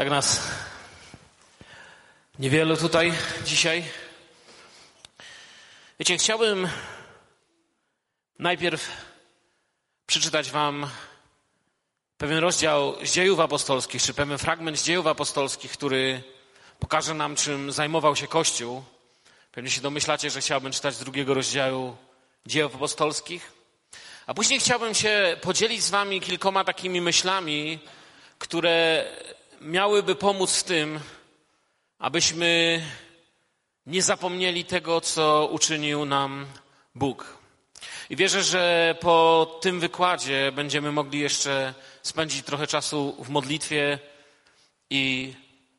Tak nas niewielu tutaj dzisiaj. Wiecie, chciałbym najpierw przeczytać wam pewien rozdział z Dziejów Apostolskich, czy pewien fragment z Dziejów Apostolskich, który pokaże nam, czym zajmował się Kościół. Pewnie się domyślacie, że chciałbym czytać z drugiego rozdziału Dziejów Apostolskich. A później chciałbym się podzielić z wami kilkoma takimi myślami, które miałyby pomóc w tym, abyśmy nie zapomnieli tego, co uczynił nam Bóg. I wierzę, że po tym wykładzie będziemy mogli jeszcze spędzić trochę czasu w modlitwie i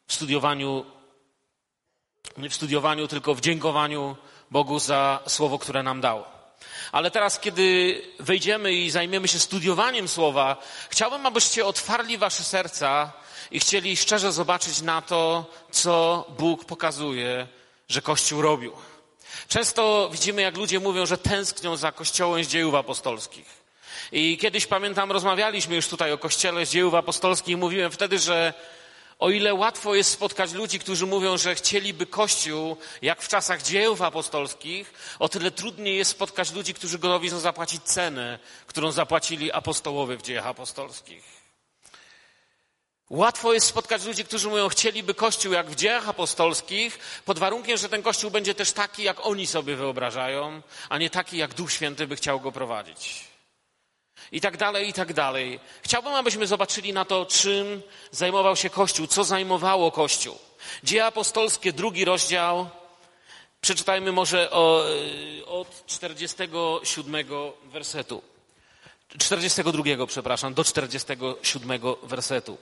nie w studiowaniu, tylko w dziękowaniu Bogu za słowo, które nam dał. Ale teraz, kiedy wejdziemy i zajmiemy się studiowaniem słowa, chciałbym, abyście otwarli wasze serca i chcieli szczerze zobaczyć na to, co Bóg pokazuje, że Kościół robił. Często widzimy, jak ludzie mówią, że tęsknią za Kościołem z Dziejów Apostolskich. I kiedyś, pamiętam, rozmawialiśmy już tutaj o Kościele z Dziejów Apostolskich i mówiłem wtedy, że o ile łatwo jest spotkać ludzi, którzy mówią, że chcieliby Kościół jak w czasach Dziejów Apostolskich, o tyle trudniej jest spotkać ludzi, którzy gotowi są zapłacić cenę, którą zapłacili apostołowie w Dziejach Apostolskich. Łatwo jest spotkać ludzi, którzy mówią, chcieliby Kościół jak w Dziejach Apostolskich, pod warunkiem, że ten Kościół będzie też taki, jak oni sobie wyobrażają, a nie taki, jak Duch Święty by chciał go prowadzić. I tak dalej, i tak dalej. Chciałbym, abyśmy zobaczyli na to, czym zajmował się Kościół, co zajmowało Kościół. Dzieje apostolskie, 2 rozdział. Przeczytajmy może od 47 wersetu. 42, przepraszam, do 47 wersetu.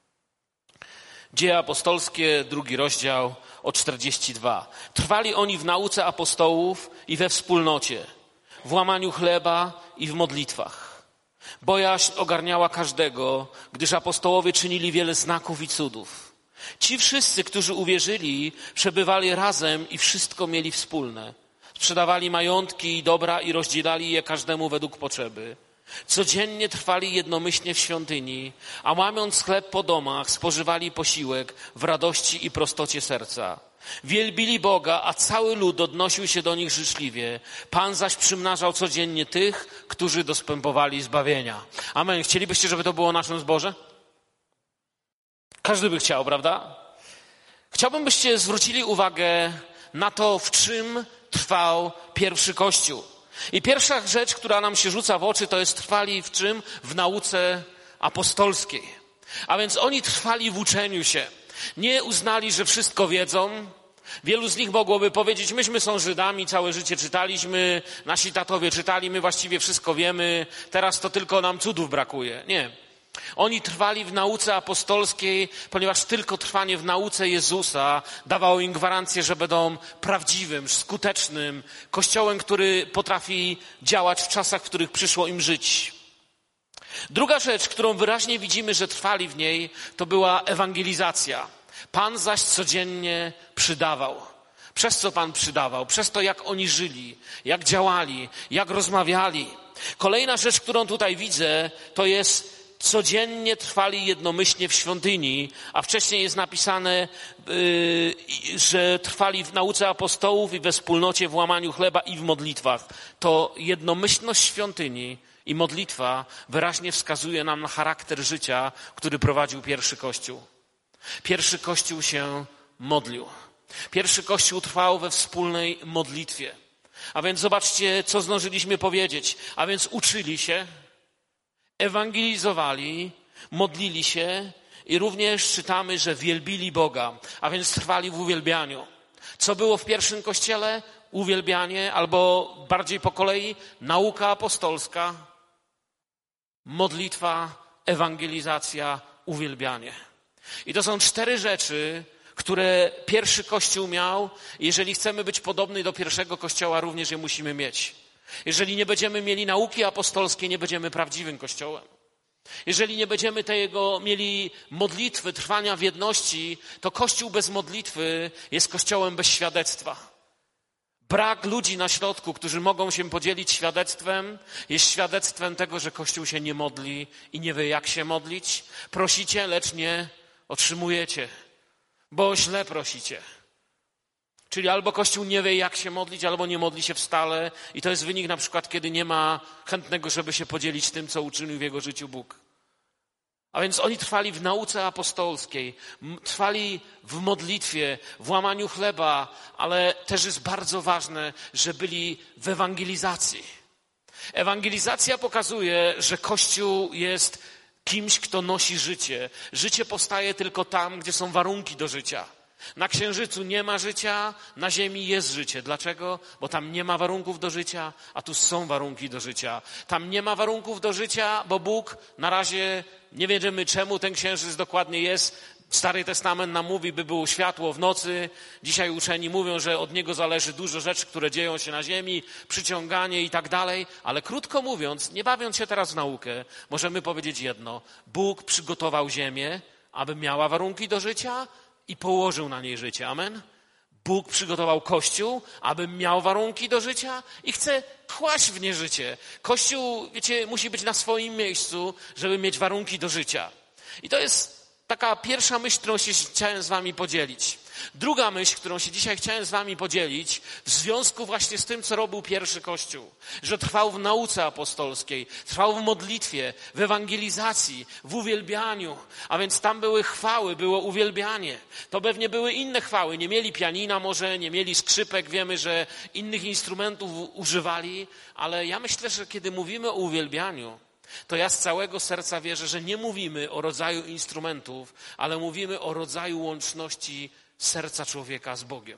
Dzieje apostolskie, 2 rozdział, od 42. Trwali oni w nauce apostołów i we wspólnocie, w łamaniu chleba i w modlitwach. Bojaźń ogarniała każdego, gdyż apostołowie czynili wiele znaków i cudów. Ci wszyscy, którzy uwierzyli, przebywali razem i wszystko mieli wspólne. Sprzedawali majątki i dobra i rozdzielali je każdemu według potrzeby. Codziennie trwali jednomyślnie w świątyni, a łamiąc chleb po domach, spożywali posiłek w radości i prostocie serca. Wielbili Boga, a cały lud odnosił się do nich życzliwie. Pan zaś przymnażał codziennie tych, którzy dostępowali zbawienia. Amen. Chcielibyście, żeby to było naszym zborze? Każdy by chciał, prawda? Chciałbym, byście zwrócili uwagę na to, w czym trwał pierwszy Kościół. I pierwsza rzecz, która nam się rzuca w oczy, to jest trwali w czym? W nauce apostolskiej. A więc oni trwali w uczeniu się. Nie uznali, że wszystko wiedzą. Wielu z nich mogłoby powiedzieć, myśmy są Żydami, całe życie czytaliśmy, nasi tatowie czytali, my właściwie wszystko wiemy, teraz to tylko nam cudów brakuje. Nie. Oni trwali w nauce apostolskiej, ponieważ tylko trwanie w nauce Jezusa dawało im gwarancję, że będą prawdziwym, skutecznym Kościołem, który potrafi działać w czasach, w których przyszło im żyć. Druga rzecz, którą wyraźnie widzimy, że trwali w niej, to była ewangelizacja. Pan zaś codziennie przydawał. Przez co Pan przydawał? Przez to, jak oni żyli, jak działali, jak rozmawiali. Kolejna rzecz, którą tutaj widzę, to jest codziennie trwali jednomyślnie w świątyni, a wcześniej jest napisane, że trwali w nauce apostołów i we wspólnocie w łamaniu chleba i w modlitwach. To jednomyślność świątyni i modlitwa wyraźnie wskazuje nam na charakter życia, który prowadził pierwszy Kościół. Pierwszy Kościół się modlił. Pierwszy Kościół trwał we wspólnej modlitwie. A więc zobaczcie, co zdążyliśmy powiedzieć. A więc uczyli się, ewangelizowali, modlili się i również czytamy, że wielbili Boga. A więc trwali w uwielbianiu. Co było w pierwszym Kościele? Uwielbianie, albo bardziej po kolei nauka apostolska, modlitwa, ewangelizacja, uwielbianie. I to są 4 rzeczy, które pierwszy Kościół miał. Jeżeli chcemy być podobni do pierwszego Kościoła, również je musimy mieć. Jeżeli nie będziemy mieli nauki apostolskiej, nie będziemy prawdziwym Kościołem. Jeżeli nie będziemy mieli modlitwy, trwania w jedności, to Kościół bez modlitwy jest Kościołem bez świadectwa. Brak ludzi na środku, którzy mogą się podzielić świadectwem, jest świadectwem tego, że Kościół się nie modli i nie wie, jak się modlić. Prosicie, lecz nie otrzymujecie, bo źle prosicie. Czyli albo Kościół nie wie, jak się modlić, albo nie modli się wstale. I to jest wynik na przykład, kiedy nie ma chętnego, żeby się podzielić tym, co uczynił w jego życiu Bóg. A więc oni trwali w nauce apostolskiej, trwali w modlitwie, w łamaniu chleba, ale też jest bardzo ważne, że byli w ewangelizacji. Ewangelizacja pokazuje, że Kościół jest kimś, kto nosi życie. Życie powstaje tylko tam, gdzie są warunki do życia. Na Księżycu nie ma życia, na Ziemi jest życie. Dlaczego? Bo tam nie ma warunków do życia, a tu są warunki do życia. Tam nie ma warunków do życia, bo Bóg na razie nie wiemy, czemu ten Księżyc dokładnie jest. Stary Testament nam mówi, by było światło w nocy. Dzisiaj uczeni mówią, że od niego zależy dużo rzeczy, które dzieją się na ziemi, przyciąganie i tak dalej. Ale krótko mówiąc, nie bawiąc się teraz w naukę, możemy powiedzieć jedno. Bóg przygotował ziemię, aby miała warunki do życia i położył na niej życie. Amen? Bóg przygotował Kościół, aby miał warunki do życia i chce kłaść w nie życie. Kościół, wiecie, musi być na swoim miejscu, żeby mieć warunki do życia. I to jest taka pierwsza myśl, którą się chciałem z wami podzielić. Druga myśl, którą się dzisiaj chciałem z wami podzielić, w związku właśnie z tym, co robił pierwszy Kościół. Że trwał w nauce apostolskiej, trwał w modlitwie, w ewangelizacji, w uwielbianiu. A więc tam były chwały, było uwielbianie. To pewnie były inne chwały. Nie mieli pianina może, nie mieli skrzypek. Wiemy, że innych instrumentów używali. Ale ja myślę, że kiedy mówimy o uwielbianiu, to ja z całego serca wierzę, że nie mówimy o rodzaju instrumentów, ale mówimy o rodzaju łączności serca człowieka z Bogiem.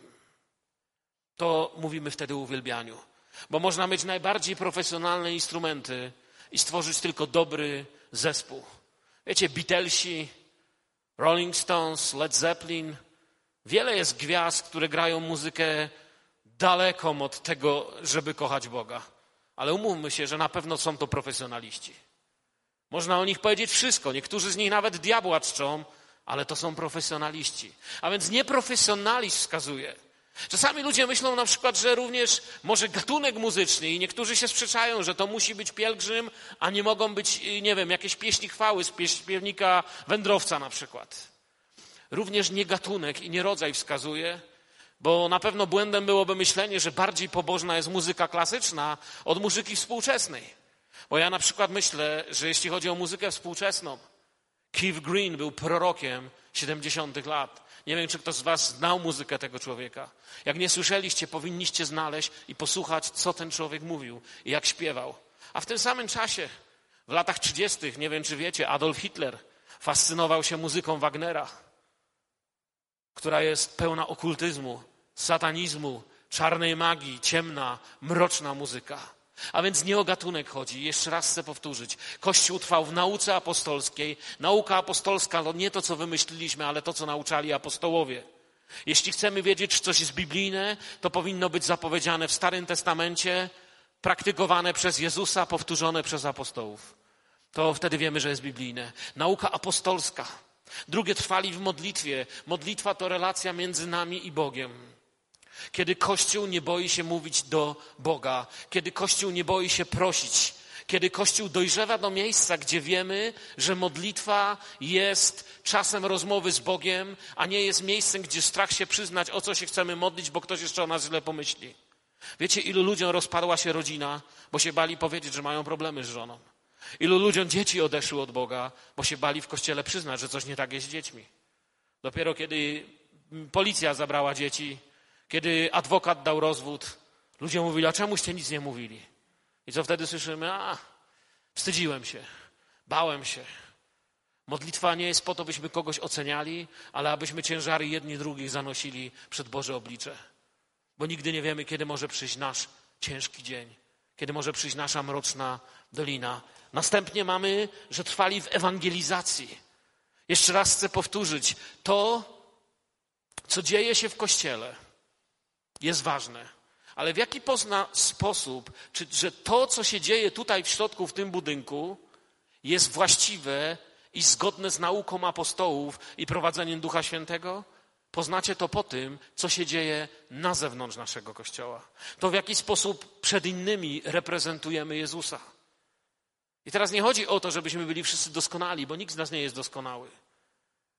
To mówimy wtedy o uwielbianiu. Bo można mieć najbardziej profesjonalne instrumenty i stworzyć tylko dobry zespół. Wiecie, Beatlesi, Rolling Stones, Led Zeppelin. Wiele jest gwiazd, które grają muzykę daleką od tego, żeby kochać Boga. Ale umówmy się, że na pewno są to profesjonaliści. Można o nich powiedzieć wszystko. Niektórzy z nich nawet diabła czczą, ale to są profesjonaliści. A więc nieprofesjonalizm wskazuje. Czasami ludzie myślą na przykład, że również może gatunek muzyczny i niektórzy się sprzeczają, że to musi być pielgrzym, a nie mogą być, nie wiem, jakieś pieśni chwały z śpiewnika wędrowca na przykład. Również nie gatunek i nie rodzaj wskazuje, bo na pewno błędem byłoby myślenie, że bardziej pobożna jest muzyka klasyczna od muzyki współczesnej. Bo ja na przykład myślę, że jeśli chodzi o muzykę współczesną, Keith Green był prorokiem 70. lat. Nie wiem, czy ktoś z was znał muzykę tego człowieka. Jak nie słyszeliście, powinniście znaleźć i posłuchać, co ten człowiek mówił i jak śpiewał. A w tym samym czasie, w latach 30., nie wiem, czy wiecie, Adolf Hitler fascynował się muzyką Wagnera, która jest pełna okultyzmu, satanizmu, czarnej magii, ciemna, mroczna muzyka. A więc nie o gatunek chodzi. Jeszcze raz chcę powtórzyć. Kościół trwał w nauce apostolskiej. Nauka apostolska to nie to, co wymyśliliśmy, ale to, co nauczali apostołowie. Jeśli chcemy wiedzieć, czy coś jest biblijne, to powinno być zapowiedziane w Starym Testamencie, praktykowane przez Jezusa, powtórzone przez apostołów. To wtedy wiemy, że jest biblijne. Nauka apostolska. Drugie, trwali w modlitwie. Modlitwa to relacja między nami i Bogiem. Kiedy Kościół nie boi się mówić do Boga, kiedy Kościół nie boi się prosić, kiedy Kościół dojrzewa do miejsca, gdzie wiemy, że modlitwa jest czasem rozmowy z Bogiem, a nie jest miejscem, gdzie strach się przyznać, o co się chcemy modlić, bo ktoś jeszcze o nas źle pomyśli. Wiecie, ilu ludziom rozpadła się rodzina, bo się bali powiedzieć, że mają problemy z żoną. Ilu ludziom dzieci odeszły od Boga, bo się bali w kościele przyznać, że coś nie tak jest z dziećmi. Dopiero kiedy policja zabrała dzieci, kiedy adwokat dał rozwód, ludzie mówili, a czemuście nic nie mówili? I co wtedy słyszymy? Wstydziłem się, bałem się. Modlitwa nie jest po to, byśmy kogoś oceniali, ale abyśmy ciężary jedni drugich zanosili przed Boże oblicze. Bo nigdy nie wiemy, kiedy może przyjść nasz ciężki dzień, kiedy może przyjść nasza mroczna dolina. Następnie mamy, że trwali w ewangelizacji. Jeszcze raz chcę powtórzyć, to, co dzieje się w Kościele, jest ważne. Ale w jaki sposób, że to, co się dzieje tutaj w środku, w tym budynku, jest właściwe i zgodne z nauką apostołów i prowadzeniem Ducha Świętego? Poznacie to po tym, co się dzieje na zewnątrz naszego Kościoła. To w jaki sposób przed innymi reprezentujemy Jezusa. I teraz nie chodzi o to, żebyśmy byli wszyscy doskonali, bo nikt z nas nie jest doskonały.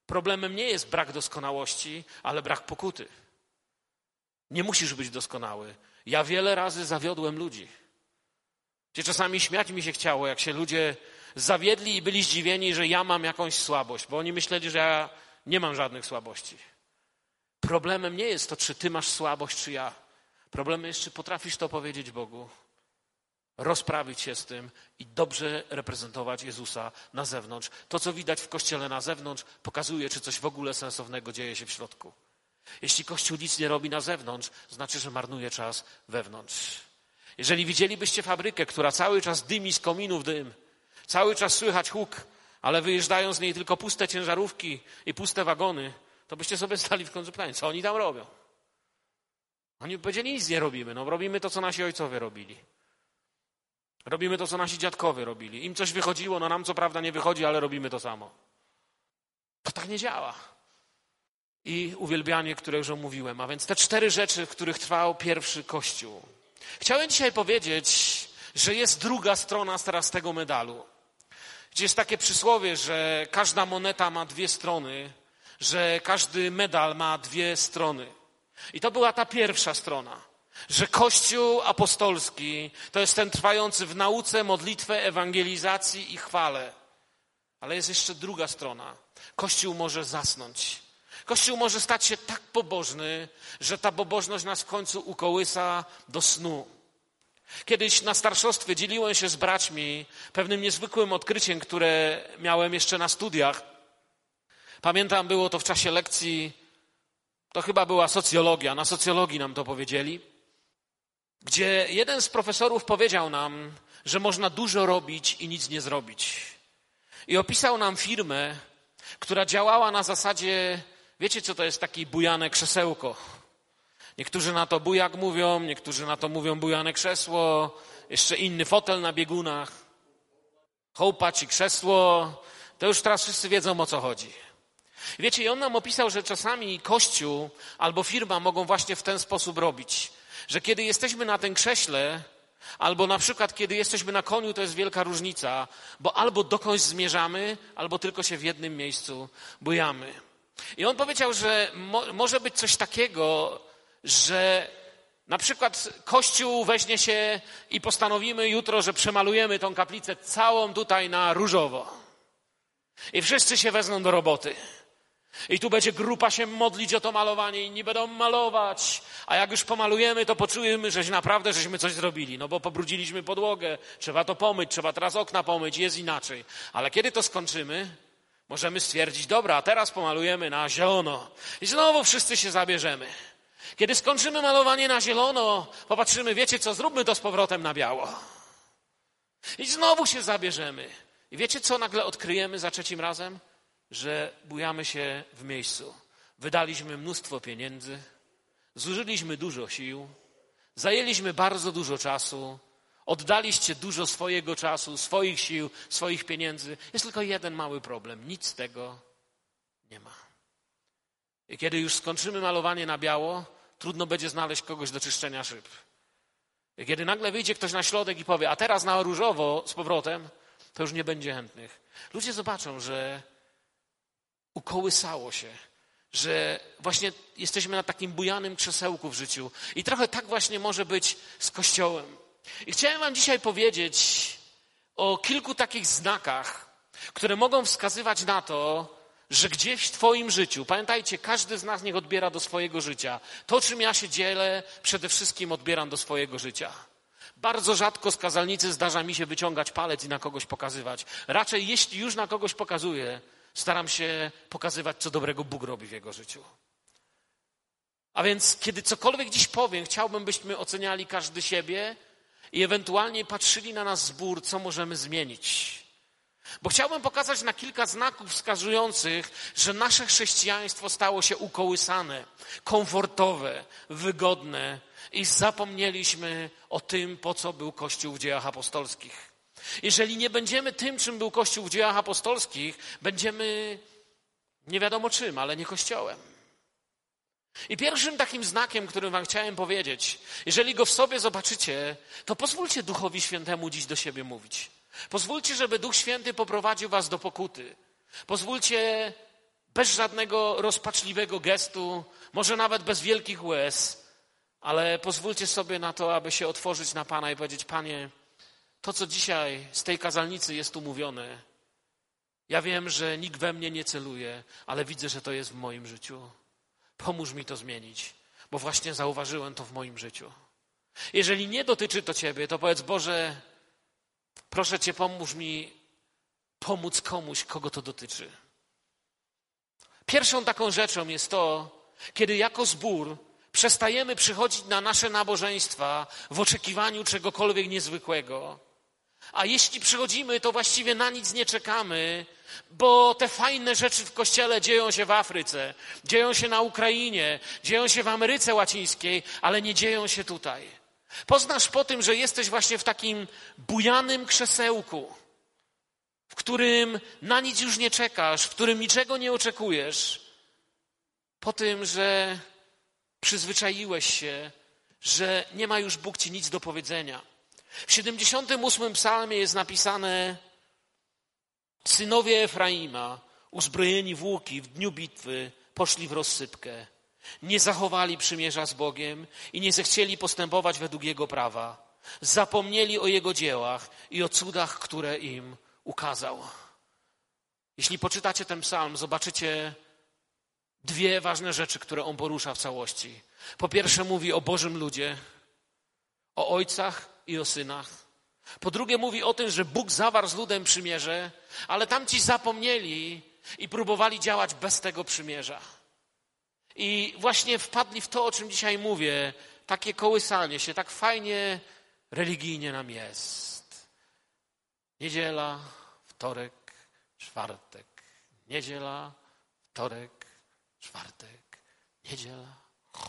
Problemem nie jest brak doskonałości, ale brak pokuty. Nie musisz być doskonały. Ja wiele razy zawiodłem ludzi. Gdzie czasami śmiać mi się chciało, jak się ludzie zawiedli i byli zdziwieni, że ja mam jakąś słabość, bo oni myśleli, że ja nie mam żadnych słabości. Problemem nie jest to, czy ty masz słabość, czy ja. Problemem jest, czy potrafisz to powiedzieć Bogu, rozprawić się z tym i dobrze reprezentować Jezusa na zewnątrz. To, co widać w Kościele na zewnątrz, pokazuje, czy coś w ogóle sensownego dzieje się w środku. Jeśli Kościół nic nie robi na zewnątrz, znaczy, że marnuje czas wewnątrz. Jeżeli widzielibyście fabrykę, która cały czas dymi z kominów dym, cały czas słychać huk, ale wyjeżdżają z niej tylko puste ciężarówki i puste wagony, to byście sobie stali w końcu pytanie, co oni tam robią? Oni by powiedzieli, nic nie robimy, robimy to, co nasi ojcowie robili. Robimy to, co nasi dziadkowie robili. Im coś wychodziło, nam co prawda nie wychodzi, ale robimy to samo. To tak nie działa. I uwielbianie, które już omówiłem. A więc te 4 rzeczy, w których trwał pierwszy Kościół. Chciałem dzisiaj powiedzieć, że jest druga strona teraz tego medalu. Gdzie jest takie przysłowie, że każda moneta ma 2 strony, że każdy medal ma 2 strony. I to była ta pierwsza strona. Że Kościół apostolski to jest ten trwający w nauce, modlitwę, ewangelizacji i chwale. Ale jest jeszcze druga strona. Kościół może zasnąć. Kościół może stać się tak pobożny, że ta pobożność nas w końcu ukołysa do snu. Kiedyś na starszostwie dzieliłem się z braćmi pewnym niezwykłym odkryciem, które miałem jeszcze na studiach. Pamiętam, było to w czasie lekcji, to chyba była socjologia, na socjologii nam to powiedzieli, gdzie jeden z profesorów powiedział nam, że można dużo robić i nic nie zrobić. I opisał nam firmę, która działała na zasadzie, wiecie co to jest taki bujane krzesełko? Niektórzy na to bujak mówią, niektórzy na to mówią bujane krzesło, jeszcze inny fotel na biegunach, chołpa czy krzesło, to już teraz wszyscy wiedzą, o co chodzi. Wiecie, i on nam opisał, że czasami Kościół albo firma mogą właśnie w ten sposób robić, że kiedy jesteśmy na tym krześle, albo na przykład kiedy jesteśmy na koniu, to jest wielka różnica, bo albo dokądś zmierzamy, albo tylko się w jednym miejscu bujamy. I on powiedział, że może być coś takiego, że na przykład Kościół weźmie się i postanowimy jutro, że przemalujemy tą kaplicę całą tutaj na różowo. I wszyscy się wezmą do roboty. I tu będzie grupa się modlić o to malowanie, inni będą malować, a jak już pomalujemy, to poczujemy, że naprawdę żeśmy coś zrobili, bo pobrudziliśmy podłogę, trzeba to pomyć, trzeba teraz okna pomyć, jest inaczej. Ale kiedy to skończymy, możemy stwierdzić, dobra, a teraz pomalujemy na zielono i znowu wszyscy się zabierzemy. Kiedy skończymy malowanie na zielono, popatrzymy, wiecie co, zróbmy to z powrotem na biało. I znowu się zabierzemy. I wiecie co nagle odkryjemy za 3 razem? Że bujamy się w miejscu. Wydaliśmy mnóstwo pieniędzy, zużyliśmy dużo sił, zajęliśmy bardzo dużo czasu, oddaliście dużo swojego czasu, swoich sił, swoich pieniędzy. Jest tylko jeden mały problem. Nic z tego nie ma. I kiedy już skończymy malowanie na biało, trudno będzie znaleźć kogoś do czyszczenia szyb. I kiedy nagle wyjdzie ktoś na środek i powie, a teraz na różowo z powrotem, to już nie będzie chętnych. Ludzie zobaczą, że ukołysało się, że właśnie jesteśmy na takim bujanym krzesełku w życiu. I trochę tak właśnie może być z Kościołem. I chciałem wam dzisiaj powiedzieć o kilku takich znakach, które mogą wskazywać na to, że gdzieś w twoim życiu, pamiętajcie, każdy z nas niech odbiera do swojego życia. To, czym ja się dzielę, przede wszystkim odbieram do swojego życia. Bardzo rzadko z kazalnicy zdarza mi się wyciągać palec i na kogoś pokazywać. Raczej jeśli już na kogoś pokazuję, staram się pokazywać, co dobrego Bóg robi w jego życiu. A więc, kiedy cokolwiek dziś powiem, chciałbym, byśmy oceniali każdy siebie i ewentualnie patrzyli na nas zbór, co możemy zmienić. Bo chciałbym pokazać na kilka znaków wskazujących, że nasze chrześcijaństwo stało się ukołysane, komfortowe, wygodne i zapomnieliśmy o tym, po co był Kościół w Dziejach Apostolskich. Jeżeli nie będziemy tym, czym był Kościół w Dziejach Apostolskich, będziemy nie wiadomo czym, ale nie Kościołem. I pierwszym takim znakiem, którym wam chciałem powiedzieć, jeżeli go w sobie zobaczycie, to pozwólcie Duchowi Świętemu dziś do siebie mówić. Pozwólcie, żeby Duch Święty poprowadził was do pokuty. Pozwólcie bez żadnego rozpaczliwego gestu, może nawet bez wielkich łez, ale pozwólcie sobie na to, aby się otworzyć na Pana i powiedzieć: Panie, to, co dzisiaj z tej kazalnicy jest tu mówione, ja wiem, że nikt we mnie nie celuje, ale widzę, że to jest w moim życiu. Pomóż mi to zmienić, bo właśnie zauważyłem to w moim życiu. Jeżeli nie dotyczy to Ciebie, to powiedz: Boże, proszę Cię, pomóż mi pomóc komuś, kogo to dotyczy. Pierwszą taką rzeczą jest to, kiedy jako zbór przestajemy przychodzić na nasze nabożeństwa w oczekiwaniu czegokolwiek niezwykłego. A jeśli przychodzimy, to właściwie na nic nie czekamy, bo te fajne rzeczy w Kościele dzieją się w Afryce, dzieją się na Ukrainie, dzieją się w Ameryce Łacińskiej, ale nie dzieją się tutaj. Poznasz po tym, że jesteś właśnie w takim bujanym krzesełku, w którym na nic już nie czekasz, w którym niczego nie oczekujesz, po tym, że przyzwyczaiłeś się, że nie ma już Bóg ci nic do powiedzenia. W 78 psalmie jest napisane: synowie Efraima, uzbrojeni w łuki, w dniu bitwy poszli w rozsypkę. Nie zachowali przymierza z Bogiem i nie zechcieli postępować według Jego prawa. Zapomnieli o Jego dziełach i o cudach, które im ukazał. Jeśli poczytacie ten psalm, zobaczycie dwie ważne rzeczy, które on porusza w całości. Po pierwsze, mówi o Bożym ludzie, o ojcach i o synach. Po drugie, mówi o tym, że Bóg zawarł z ludem przymierze, ale tamci zapomnieli i próbowali działać bez tego przymierza. I właśnie wpadli w to, o czym dzisiaj mówię, takie kołysanie się, tak fajnie religijnie nam jest. Niedziela, wtorek, czwartek. Niedziela, wtorek, czwartek. Niedziela.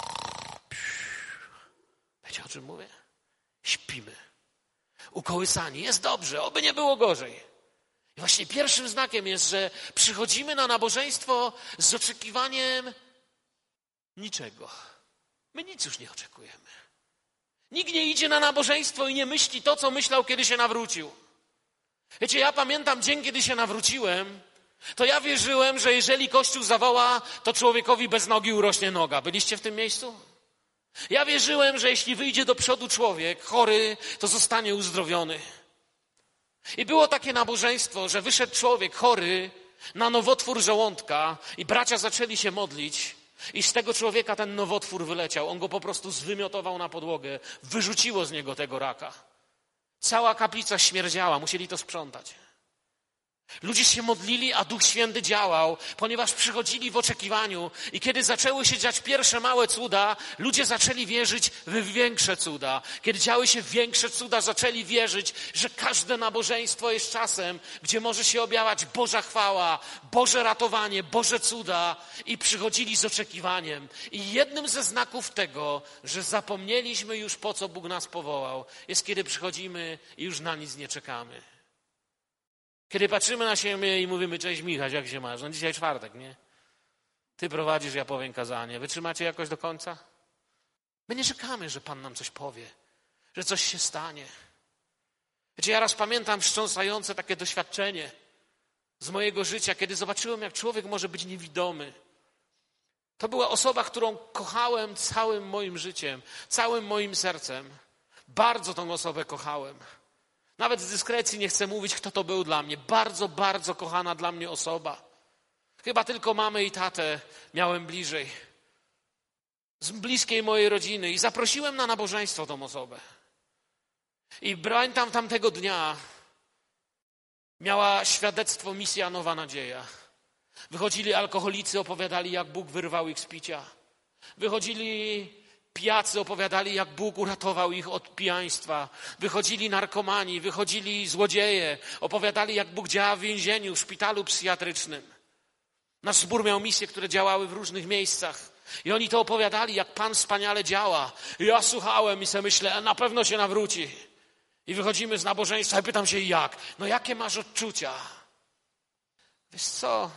Wiecie, o czym mówię? Śpimy. Ukołysani. Jest dobrze, oby nie było gorzej. I właśnie pierwszym znakiem jest, że przychodzimy na nabożeństwo z oczekiwaniem niczego. My nic już nie oczekujemy. Nikt nie idzie na nabożeństwo i nie myśli to, co myślał, kiedy się nawrócił. Wiecie, ja pamiętam dzień, kiedy się nawróciłem, to ja wierzyłem, że jeżeli Kościół zawoła, to człowiekowi bez nogi urośnie noga. Byliście w tym miejscu? Ja wierzyłem, że jeśli wyjdzie do przodu człowiek chory, to zostanie uzdrowiony. I było takie nabożeństwo, że wyszedł człowiek chory na nowotwór żołądka i bracia zaczęli się modlić i z tego człowieka ten nowotwór wyleciał. On go po prostu zwymiotował na podłogę, wyrzuciło z niego tego raka. Cała kaplica śmierdziała, musieli to sprzątać. Ludzie się modlili, a Duch Święty działał, ponieważ przychodzili w oczekiwaniu i kiedy zaczęły się dziać pierwsze małe cuda, ludzie zaczęli wierzyć w większe cuda. Kiedy działy się większe cuda, zaczęli wierzyć, że każde nabożeństwo jest czasem, gdzie może się objawiać Boża chwała, Boże ratowanie, Boże cuda i przychodzili z oczekiwaniem. I jednym ze znaków tego, że zapomnieliśmy już, po co Bóg nas powołał, jest kiedy przychodzimy i już na nic nie czekamy. Kiedy patrzymy na siebie i mówimy: cześć Michał, jak się masz? No dzisiaj czwartek, nie? Ty prowadzisz, ja powiem kazanie. Wytrzymacie jakoś do końca? My nie czekamy, że Pan nam coś powie, że coś się stanie. Wiecie, ja raz pamiętam wstrząsające takie doświadczenie z mojego życia, kiedy zobaczyłem, jak człowiek może być niewidomy. To była osoba, którą kochałem całym moim życiem, całym moim sercem. Bardzo tą osobę kochałem. Nawet z dyskrecji nie chcę mówić, kto to był dla mnie. Bardzo, bardzo kochana dla mnie osoba. Chyba tylko mamę i tatę miałem bliżej. Z bliskiej mojej rodziny. I zaprosiłem na nabożeństwo tą osobę. I pamiętam tamtego dnia miała świadectwo misja Nowa Nadzieja. Wychodzili alkoholicy, opowiadali, jak Bóg wyrwał ich z picia. Wychodzili pijacy, opowiadali, jak Bóg uratował ich od pijaństwa. Wychodzili narkomani, wychodzili złodzieje, opowiadali, jak Bóg działa w więzieniu, w szpitalu psychiatrycznym. Nasz zbór miał misje, które działały w różnych miejscach. I oni to opowiadali, jak Pan wspaniale działa. I ja słuchałem i sobie myślę, na pewno się nawróci. I wychodzimy z nabożeństwa i pytam się, jak? No jakie masz odczucia? Wiesz co?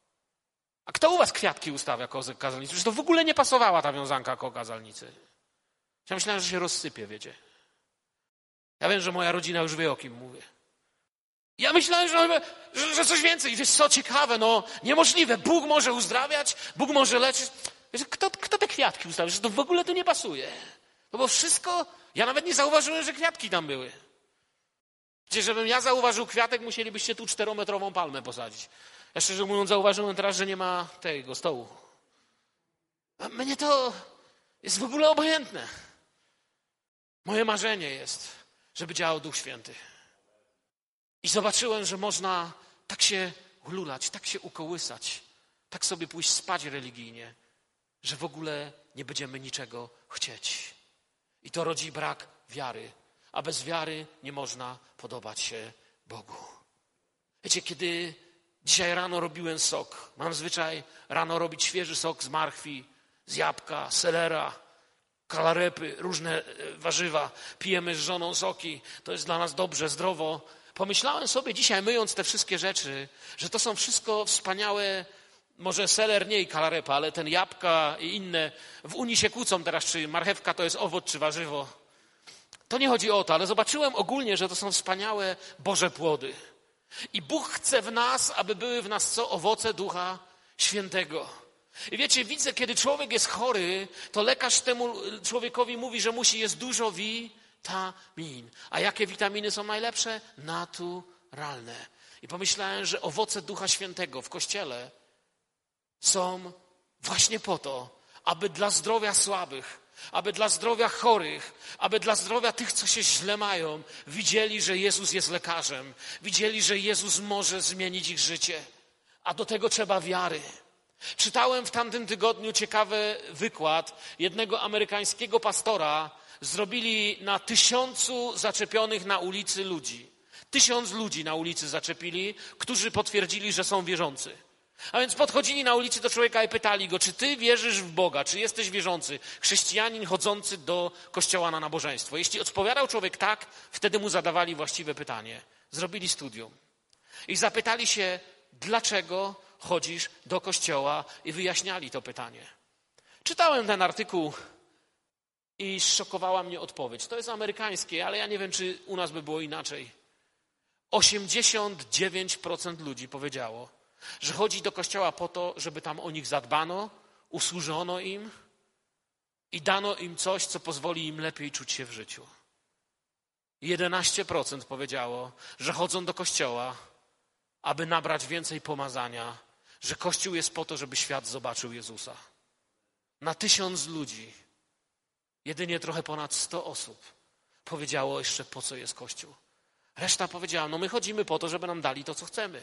A kto u was kwiatki ustawia koło kazalnicy? Przecież to w ogóle nie pasowała ta wiązanka koło kazalnicy. Ja myślałem, że się rozsypie, wiecie. Ja wiem, że moja rodzina już wie, o kim mówię. Ja myślałem, że coś więcej. Wiesz co, ciekawe, no niemożliwe. Bóg może uzdrawiać, Bóg może leczyć. Wiesz, kto te kwiatki ustawił? Że to w ogóle tu nie pasuje. No bo wszystko, ja nawet nie zauważyłem, że kwiatki tam były. Przecież żebym ja zauważył kwiatek, musielibyście tu 4-metrową palmę posadzić. Ja szczerze mówiąc zauważyłem teraz, że nie ma tego stołu. A mnie to jest w ogóle obojętne. Moje marzenie jest, żeby działał Duch Święty. I zobaczyłem, że można tak się ululać, tak się ukołysać, tak sobie pójść spać religijnie, że w ogóle nie będziemy niczego chcieć. I to rodzi brak wiary, a bez wiary nie można podobać się Bogu. Wiecie, kiedy dzisiaj rano robiłem sok, mam zwyczaj rano robić świeży sok z marchwi, z jabłka, selera, kalarepy, różne warzywa. Pijemy z żoną soki, to jest dla nas dobrze, zdrowo. Pomyślałem sobie dzisiaj, myjąc te wszystkie rzeczy, że to są wszystko wspaniałe, może seler nie i kalarepa, ale ten jabłka i inne. W Unii się kłócą teraz, czy marchewka to jest owoc, czy warzywo. To nie chodzi o to, ale zobaczyłem ogólnie, że to są wspaniałe Boże płody. I Bóg chce w nas, aby były w nas co? Owoce Ducha Świętego. I wiecie, widzę, kiedy człowiek jest chory, to lekarz temu człowiekowi mówi, że musi jeść dużo witamin. A jakie witaminy są najlepsze? Naturalne. I pomyślałem, że owoce Ducha Świętego w Kościele są właśnie po to, aby dla zdrowia słabych, aby dla zdrowia chorych, aby dla zdrowia tych, co się źle mają, widzieli, że Jezus jest lekarzem, widzieli, że Jezus może zmienić ich życie. A do tego trzeba wiary. Czytałem w tamtym tygodniu ciekawy wykład jednego amerykańskiego pastora. Zrobili na 1000 zaczepionych na ulicy ludzi. 1000 ludzi na ulicy zaczepili, którzy potwierdzili, że są wierzący. A więc podchodzili na ulicy do człowieka i pytali go, czy ty wierzysz w Boga, czy jesteś wierzący, chrześcijanin chodzący do kościoła na nabożeństwo. Jeśli odpowiadał człowiek tak, wtedy mu zadawali właściwe pytanie. Zrobili studium i zapytali się, dlaczego chodzisz do kościoła, i wyjaśniali to pytanie. Czytałem ten artykuł i zszokowała mnie odpowiedź. To jest amerykańskie, ale ja nie wiem, czy u nas by było inaczej. 89% ludzi powiedziało, że chodzi do kościoła po to, żeby tam o nich zadbano, usłużono im i dano im coś, co pozwoli im lepiej czuć się w życiu. 11% powiedziało, że chodzą do kościoła, aby nabrać więcej pomazania, że Kościół jest po to, żeby świat zobaczył Jezusa. Na 1000 ludzi jedynie trochę ponad 100 osób powiedziało jeszcze, po co jest Kościół. Reszta powiedziała, no my chodzimy po to, żeby nam dali to, co chcemy.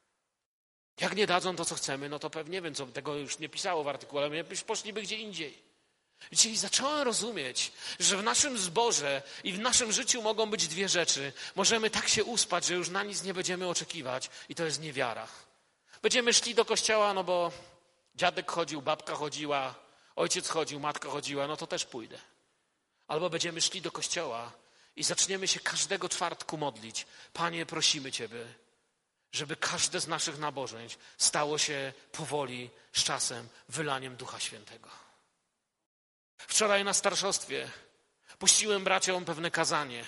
Jak nie dadzą to, co chcemy, no to pewnie, nie wiem, co tego już nie pisało w artykule, ale poszliby gdzie indziej. Wiecie, i zacząłem rozumieć, że w naszym zborze i w naszym życiu mogą być dwie rzeczy. Możemy tak się uspać, że już na nic nie będziemy oczekiwać i to jest niewiara. Będziemy szli do kościoła, no bo dziadek chodził, babka chodziła, ojciec chodził, matka chodziła, no to też pójdę. Albo będziemy szli do kościoła i zaczniemy się każdego czwartku modlić. Panie, prosimy Ciebie, żeby każde z naszych nabożeństw stało się powoli, z czasem, wylaniem Ducha Świętego. Wczoraj na starszostwie puściłem braciom pewne kazanie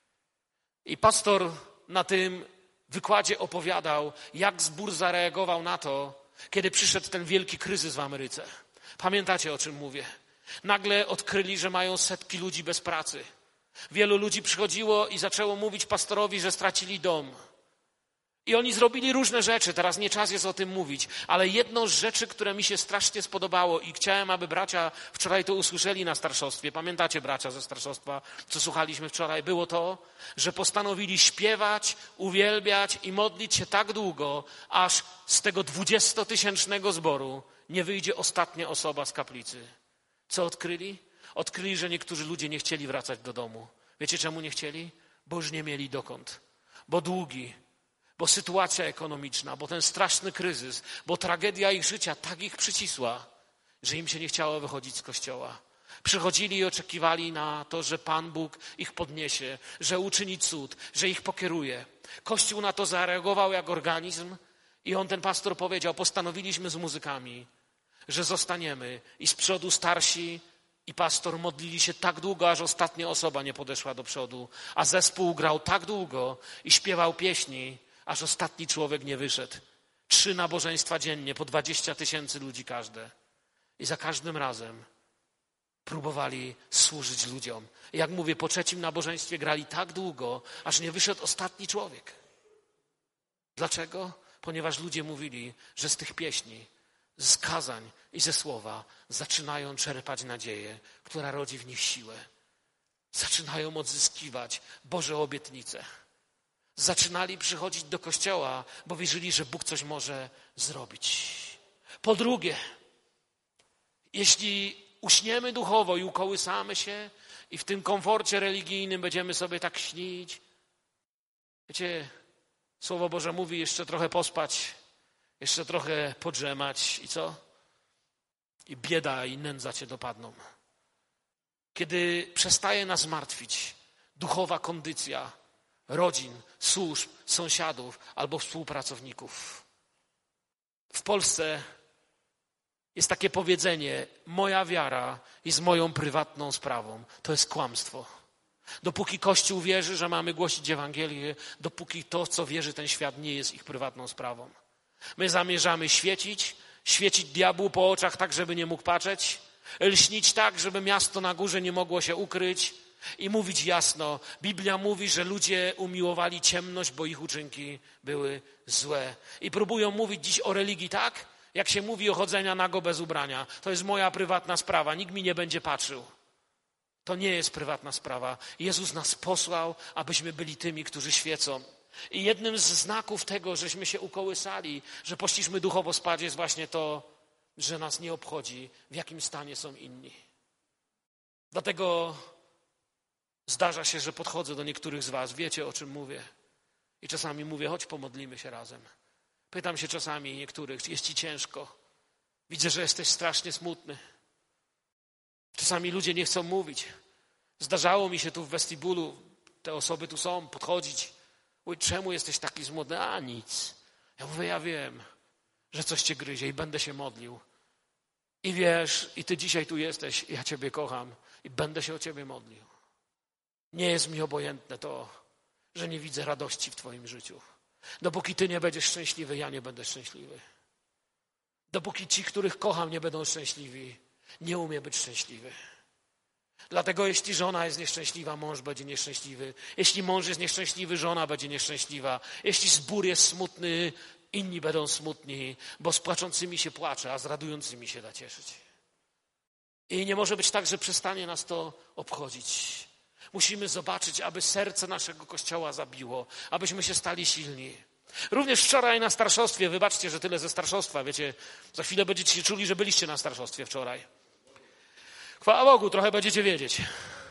i pastor na tym wykładzie opowiadał, jak zbór zareagował na to, kiedy przyszedł ten wielki kryzys w Ameryce. Pamiętacie, o czym mówię? Nagle odkryli, że mają setki ludzi bez pracy. Wielu ludzi przychodziło i zaczęło mówić pastorowi, że stracili dom. I oni zrobili różne rzeczy, teraz nie czas jest o tym mówić, ale jedną z rzeczy, które mi się strasznie spodobało i chciałem, aby bracia wczoraj to usłyszeli na starszostwie, pamiętacie bracia ze starszostwa, co słuchaliśmy wczoraj, było to, że postanowili śpiewać, uwielbiać i modlić się tak długo, aż z tego 20-tysięcznego zboru nie wyjdzie ostatnia osoba z kaplicy. Co odkryli? Odkryli, że niektórzy ludzie nie chcieli wracać do domu. Wiecie, czemu nie chcieli? Bo już nie mieli dokąd. Bo długi, bo sytuacja ekonomiczna, bo ten straszny kryzys, bo tragedia ich życia tak ich przycisła, że im się nie chciało wychodzić z kościoła. Przychodzili i oczekiwali na to, że Pan Bóg ich podniesie, że uczyni cud, że ich pokieruje. Kościół na to zareagował jak organizm i ten pastor powiedział, postanowiliśmy z muzykami, że zostaniemy i z przodu starsi i pastor modlili się tak długo, aż ostatnia osoba nie podeszła do przodu, a zespół grał tak długo i śpiewał pieśni, aż ostatni człowiek nie wyszedł. 3 nabożeństwa dziennie, po 20 000 ludzi każde. I za każdym razem próbowali służyć ludziom. I jak mówię, po 3. nabożeństwie grali tak długo, aż nie wyszedł ostatni człowiek. Dlaczego? Ponieważ ludzie mówili, że z tych pieśni, z kazań i ze słowa zaczynają czerpać nadzieję, która rodzi w nich siłę. Zaczynają odzyskiwać Boże obietnice. Zaczynali przychodzić do kościoła, bo wierzyli, że Bóg coś może zrobić. Po drugie, jeśli uśniemy duchowo i ukołysamy się i w tym komforcie religijnym będziemy sobie tak śnić, wiecie, Słowo Boże mówi jeszcze trochę pospać, jeszcze trochę podrzemać i co? I bieda i nędza cię dopadną. Kiedy przestaje nas martwić duchowa kondycja rodzin, służb, sąsiadów albo współpracowników. W Polsce jest takie powiedzenie: moja wiara jest moją prywatną sprawą. To jest kłamstwo. Dopóki Kościół wierzy, że mamy głosić Ewangelię, dopóki to, co wierzy ten świat, nie jest ich prywatną sprawą. My zamierzamy świecić diabłu po oczach tak, żeby nie mógł patrzeć, lśnić tak, żeby miasto na górze nie mogło się ukryć i mówić jasno. Biblia mówi, że ludzie umiłowali ciemność, bo ich uczynki były złe. I próbują mówić dziś o religii tak, jak się mówi o chodzeniu nago bez ubrania. To jest moja prywatna sprawa, nikt mi nie będzie patrzył. To nie jest prywatna sprawa. Jezus nas posłał, abyśmy byli tymi, którzy świecą. I jednym z znaków tego, żeśmy się ukołysali, że poszliśmy duchowo spać, jest właśnie to, że nas nie obchodzi, w jakim stanie są inni. Dlatego zdarza się, że podchodzę do niektórych z was, wiecie, o czym mówię. I czasami mówię: chodź, pomodlimy się razem. Pytam się czasami niektórych: jest ci ciężko? Widzę, że jesteś strasznie smutny. Czasami ludzie nie chcą mówić. Zdarzało mi się tu w westibulu, te osoby tu są, podchodzić. Oj, czemu jesteś taki smutny? A nic. Ja mówię: ja wiem, że coś cię gryzie i będę się modlił. I wiesz, i ty dzisiaj tu jesteś, ja ciebie kocham i będę się o ciebie modlił. Nie jest mi obojętne to, że nie widzę radości w twoim życiu. Dopóki ty nie będziesz szczęśliwy, ja nie będę szczęśliwy. Dopóki ci, których kocham, nie będą szczęśliwi, nie umiem być szczęśliwy. Dlatego jeśli żona jest nieszczęśliwa, mąż będzie nieszczęśliwy. Jeśli mąż jest nieszczęśliwy, żona będzie nieszczęśliwa. Jeśli zbór jest smutny, inni będą smutni, bo z płaczącymi się płacze, a z radującymi się da cieszyć. I nie może być tak, że przestanie nas to obchodzić. Musimy zobaczyć, aby serce naszego Kościoła zabiło, abyśmy się stali silni. Również wczoraj na starszostwie, wybaczcie, że tyle ze starszostwa, wiecie, za chwilę będziecie się czuli, że byliście na starszostwie wczoraj. Chwała Bogu, trochę będziecie wiedzieć.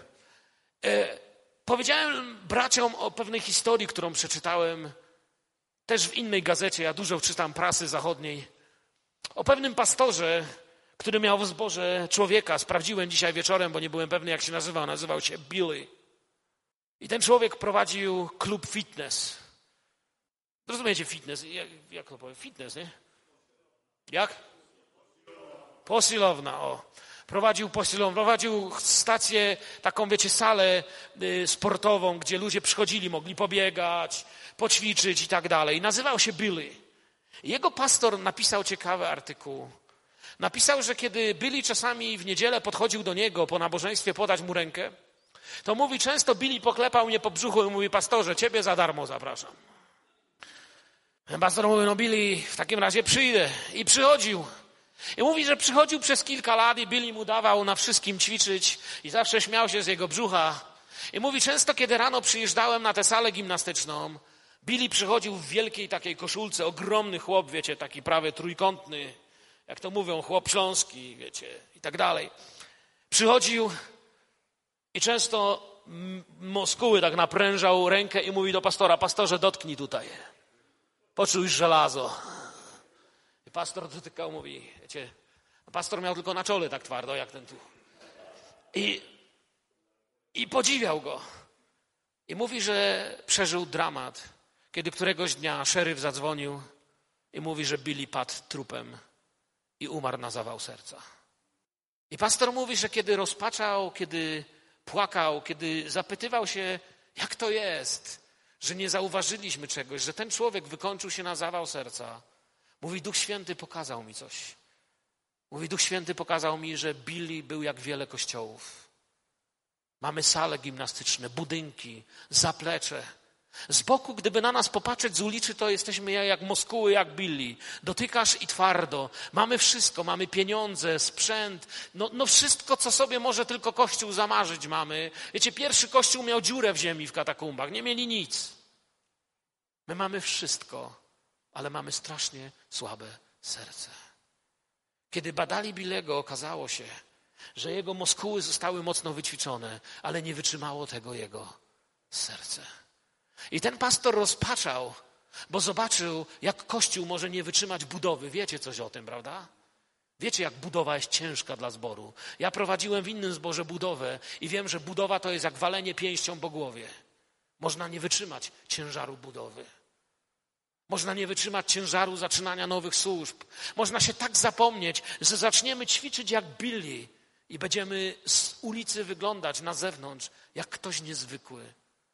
Powiedziałem braciom o pewnej historii, którą przeczytałem też w innej gazecie. Ja dużo czytam prasy zachodniej. O pewnym pastorze, który miał w zborze człowieka. Sprawdziłem dzisiaj wieczorem, bo nie byłem pewny, jak się nazywał. Nazywał się Billy. I ten człowiek prowadził klub fitness. Rozumiecie fitness? Jak to powiem? Fitness, nie? Jak? Posiłownia, o. Prowadził stację, taką, wiecie, salę sportową, gdzie ludzie przychodzili, mogli pobiegać, poćwiczyć i tak dalej. Nazywał się Billy. Jego pastor napisał ciekawy artykuł. Napisał, że kiedy Billy czasami w niedzielę podchodził do niego po nabożeństwie podać mu rękę, to mówi, często Billy poklepał mnie po brzuchu i mówi: pastorze, ciebie za darmo zapraszam. Pastor mówi: no Billy, w takim razie przyjdę. I przychodził. I mówi, że przychodził przez kilka lat i Billy mu dawał na wszystkim ćwiczyć i zawsze śmiał się z jego brzucha. I mówi, często kiedy rano przyjeżdżałem na tę salę gimnastyczną, Billy przychodził w wielkiej takiej koszulce, ogromny chłop, wiecie, taki prawie trójkątny, jak to mówią, chłop śląski, wiecie, i tak dalej. Przychodził i często muskuły tak naprężał rękę i mówi do pastora: pastorze, dotknij tutaj. Poczuł już żelazo. I pastor dotykał, mówi, wiecie, pastor miał tylko na czole tak twardo, jak ten tu. I podziwiał go. I mówi, że przeżył dramat, kiedy któregoś dnia szeryf zadzwonił i mówi, że Billy padł trupem i umarł na zawał serca. I pastor mówi, że kiedy rozpaczał, kiedy płakał, kiedy zapytywał się, jak to jest, że nie zauważyliśmy czegoś, że ten człowiek wykończył się na zawał serca. Mówi, Duch Święty pokazał mi coś. Mówi, Duch Święty pokazał mi, że Billy był jak wiele kościołów. Mamy sale gimnastyczne, budynki, zaplecze. Z boku, gdyby na nas popatrzeć z ulicy, to jesteśmy jak Moskuły, jak Billy. Dotykasz i twardo. Mamy wszystko, mamy pieniądze, sprzęt. No wszystko, co sobie może tylko Kościół zamarzyć mamy. Wiecie, pierwszy Kościół miał dziurę w ziemi w katakumbach. Nie mieli nic. My mamy wszystko, ale mamy strasznie słabe serce. Kiedy badali Billego, okazało się, że jego muskuły zostały mocno wyćwiczone, ale nie wytrzymało tego jego serce. I ten pastor rozpaczał, bo zobaczył, jak Kościół może nie wytrzymać budowy. Wiecie coś o tym, prawda? Wiecie, jak budowa jest ciężka dla zboru. Ja prowadziłem w innym zborze budowę i wiem, że budowa to jest jak walenie pięścią po głowie. Można nie wytrzymać ciężaru budowy. Można nie wytrzymać ciężaru zaczynania nowych służb. Można się tak zapomnieć, że zaczniemy ćwiczyć jak Billy i będziemy z ulicy wyglądać na zewnątrz jak ktoś niezwykły.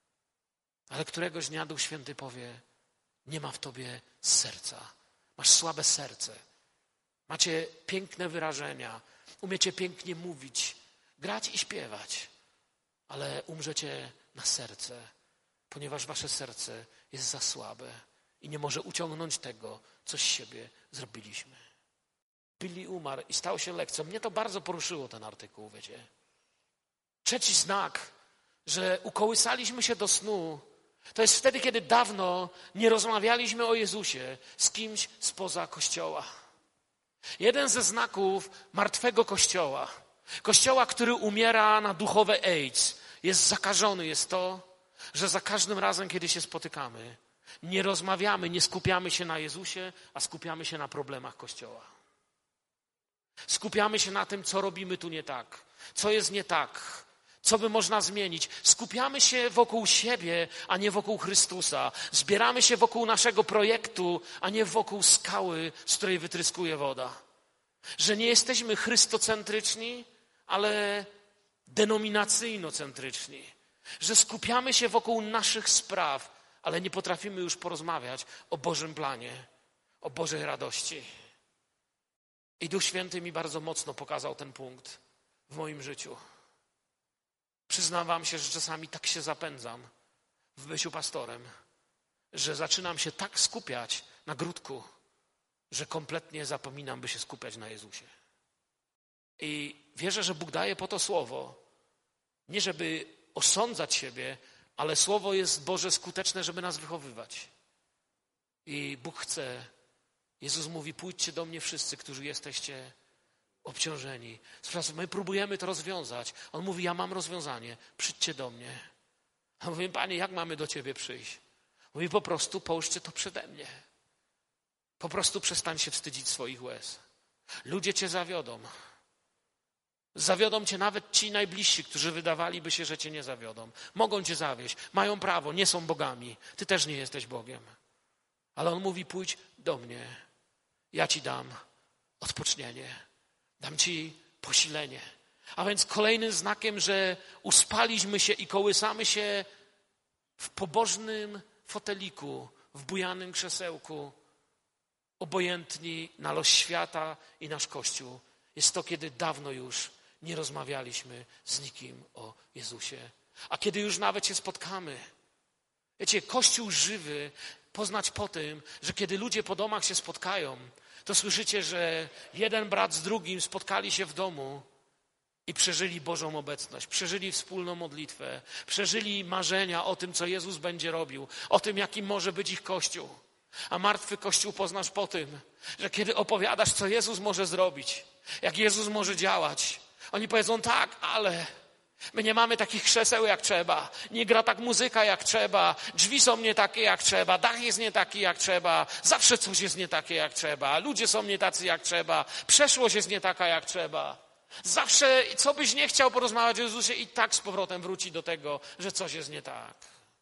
Ale któregoś dnia Duch Święty powie, nie ma w tobie serca. Masz słabe serce. Macie piękne wyrażenia. Umiecie pięknie mówić, grać i śpiewać. Ale umrzecie na serce, ponieważ wasze serce jest za słabe i nie może uciągnąć tego, co z siebie zrobiliśmy. Billy umarł i stał się lekcją. Mnie to bardzo poruszyło, ten artykuł, wiecie. Trzeci znak, że ukołysaliśmy się do snu, to jest wtedy, kiedy dawno nie rozmawialiśmy o Jezusie z kimś spoza Kościoła. Jeden ze znaków martwego Kościoła, Kościoła, który umiera na duchowe AIDS, jest zakażony, jest to, że za każdym razem, kiedy się spotykamy, nie rozmawiamy, nie skupiamy się na Jezusie, a skupiamy się na problemach Kościoła. Skupiamy się na tym, co robimy tu nie tak, co jest nie tak, co by można zmienić. Skupiamy się wokół siebie, a nie wokół Chrystusa. Zbieramy się wokół naszego projektu, a nie wokół skały, z której wytryskuje woda. Że nie jesteśmy chrystocentryczni, ale denominacyjnocentryczni. Że skupiamy się wokół naszych spraw, ale nie potrafimy już porozmawiać o Bożym planie, o Bożej radości. I Duch Święty mi bardzo mocno pokazał ten punkt w moim życiu. Przyznam wam się, że czasami tak się zapędzam w byciu pastorem, że zaczynam się tak skupiać na grudku, że kompletnie zapominam, by się skupiać na Jezusie. I wierzę, że Bóg daje po to słowo, nie żeby osądzać siebie, ale słowo jest Boże skuteczne, żeby nas wychowywać. I Bóg chce, Jezus mówi, pójdźcie do mnie wszyscy, którzy jesteście obciążeni. My próbujemy to rozwiązać. On mówi, ja mam rozwiązanie, przyjdźcie do mnie. A mówię, Panie, jak mamy do Ciebie przyjść? Mówi, po prostu połóżcie to przede mnie. Po prostu przestań się wstydzić swoich łez. Ludzie Cię zawiodą. Zawiodą Cię nawet ci najbliżsi, którzy wydawaliby się, że Cię nie zawiodą. Mogą Cię zawieść, mają prawo, nie są bogami. Ty też nie jesteś Bogiem. Ale On mówi, pójdź do mnie. Ja Ci dam odpocznienie. Dam Ci posilenie. A więc kolejnym znakiem, że uspaliśmy się i kołysamy się w pobożnym foteliku, w bujanym krzesełku, obojętni na los świata i nasz Kościół, jest to, kiedy dawno już nie rozmawialiśmy z nikim o Jezusie. A kiedy już nawet się spotkamy. Wiecie, Kościół żywy poznać po tym, że kiedy ludzie po domach się spotkają, to słyszycie, że jeden brat z drugim spotkali się w domu i przeżyli Bożą obecność, przeżyli wspólną modlitwę, przeżyli marzenia o tym, co Jezus będzie robił, o tym, jakim może być ich Kościół. A martwy Kościół poznasz po tym, że kiedy opowiadasz, co Jezus może zrobić, jak Jezus może działać, oni powiedzą tak, ale my nie mamy takich krzeseł jak trzeba, nie gra tak muzyka jak trzeba, drzwi są nie takie jak trzeba, dach jest nie taki jak trzeba, zawsze coś jest nie takie jak trzeba, ludzie są nie tacy jak trzeba, przeszłość jest nie taka jak trzeba. Zawsze, co byś nie chciał porozmawiać o Jezusie, i tak z powrotem wróci do tego, że coś jest nie tak.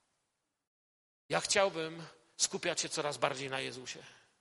Ja chciałbym skupiać się coraz bardziej na Jezusie.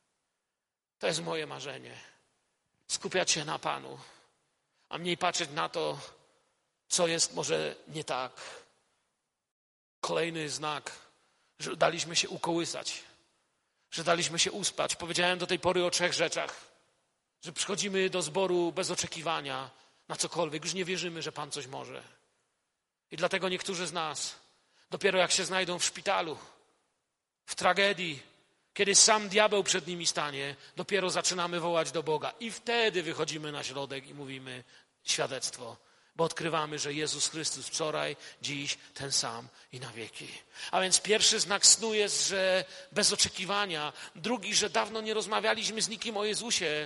To jest moje marzenie. Skupiać się na Panu, a mniej patrzeć na to, co jest może nie tak. Kolejny znak, że daliśmy się ukołysać, że daliśmy się uspać. Powiedziałem do tej pory o 3 rzeczach, że przychodzimy do zboru bez oczekiwania na cokolwiek, już nie wierzymy, że Pan coś może. I dlatego niektórzy z nas, dopiero jak się znajdą w szpitalu, w tragedii, kiedy sam diabeł przed nimi stanie, dopiero zaczynamy wołać do Boga. I wtedy wychodzimy na środek i mówimy świadectwo, bo odkrywamy, że Jezus Chrystus wczoraj, dziś ten sam i na wieki. A więc pierwszy znak snu jest, że bez oczekiwania. Drugi, że dawno nie rozmawialiśmy z nikim o Jezusie.